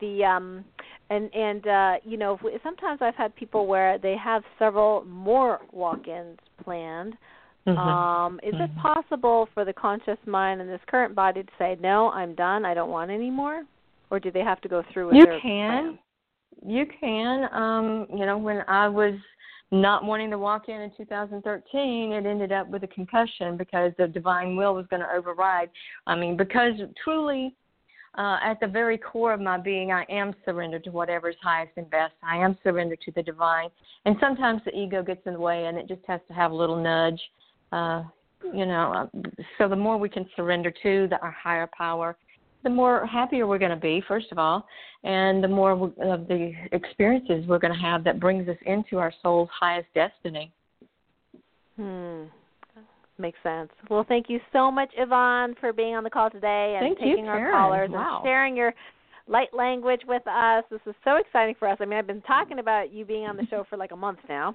sometimes I've had people where they have several more walk-ins planned. Is it possible for the conscious mind in this current body to say, no, I'm done, I don't want any more? Or do they have to go through with their plan? You can. When I was not wanting to walk in 2013, it ended up with a concussion because the divine will was going to override. Because truly, at the very core of my being, I am surrendered to whatever is highest and best. I am surrendered to the divine. And sometimes the ego gets in the way, and it just has to have a little nudge. so the more we can surrender to our higher power, the more happier we're going to be, first of all, and the more of the experiences we're going to have that brings us into our soul's highest destiny. Makes sense. Well, thank you so much, Yvonne, for being on the call today and taking our callers and sharing your light language with us. This is so exciting for us. I mean, I've been talking about you being on the show for like a month now.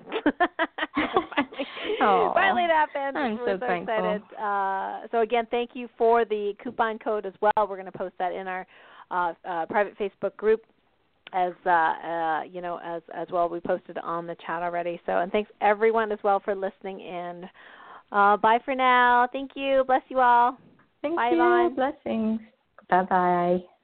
Finally it happened. We're so thankful. Excited. So again, thank you for the coupon code as well. We're going to post that in our private Facebook group as well. We posted on the chat already. So, and thanks everyone as well for listening in. Bye for now. Thank you. Bless you all. Thank Bye, you. Yvonne. Blessings. Bye-bye.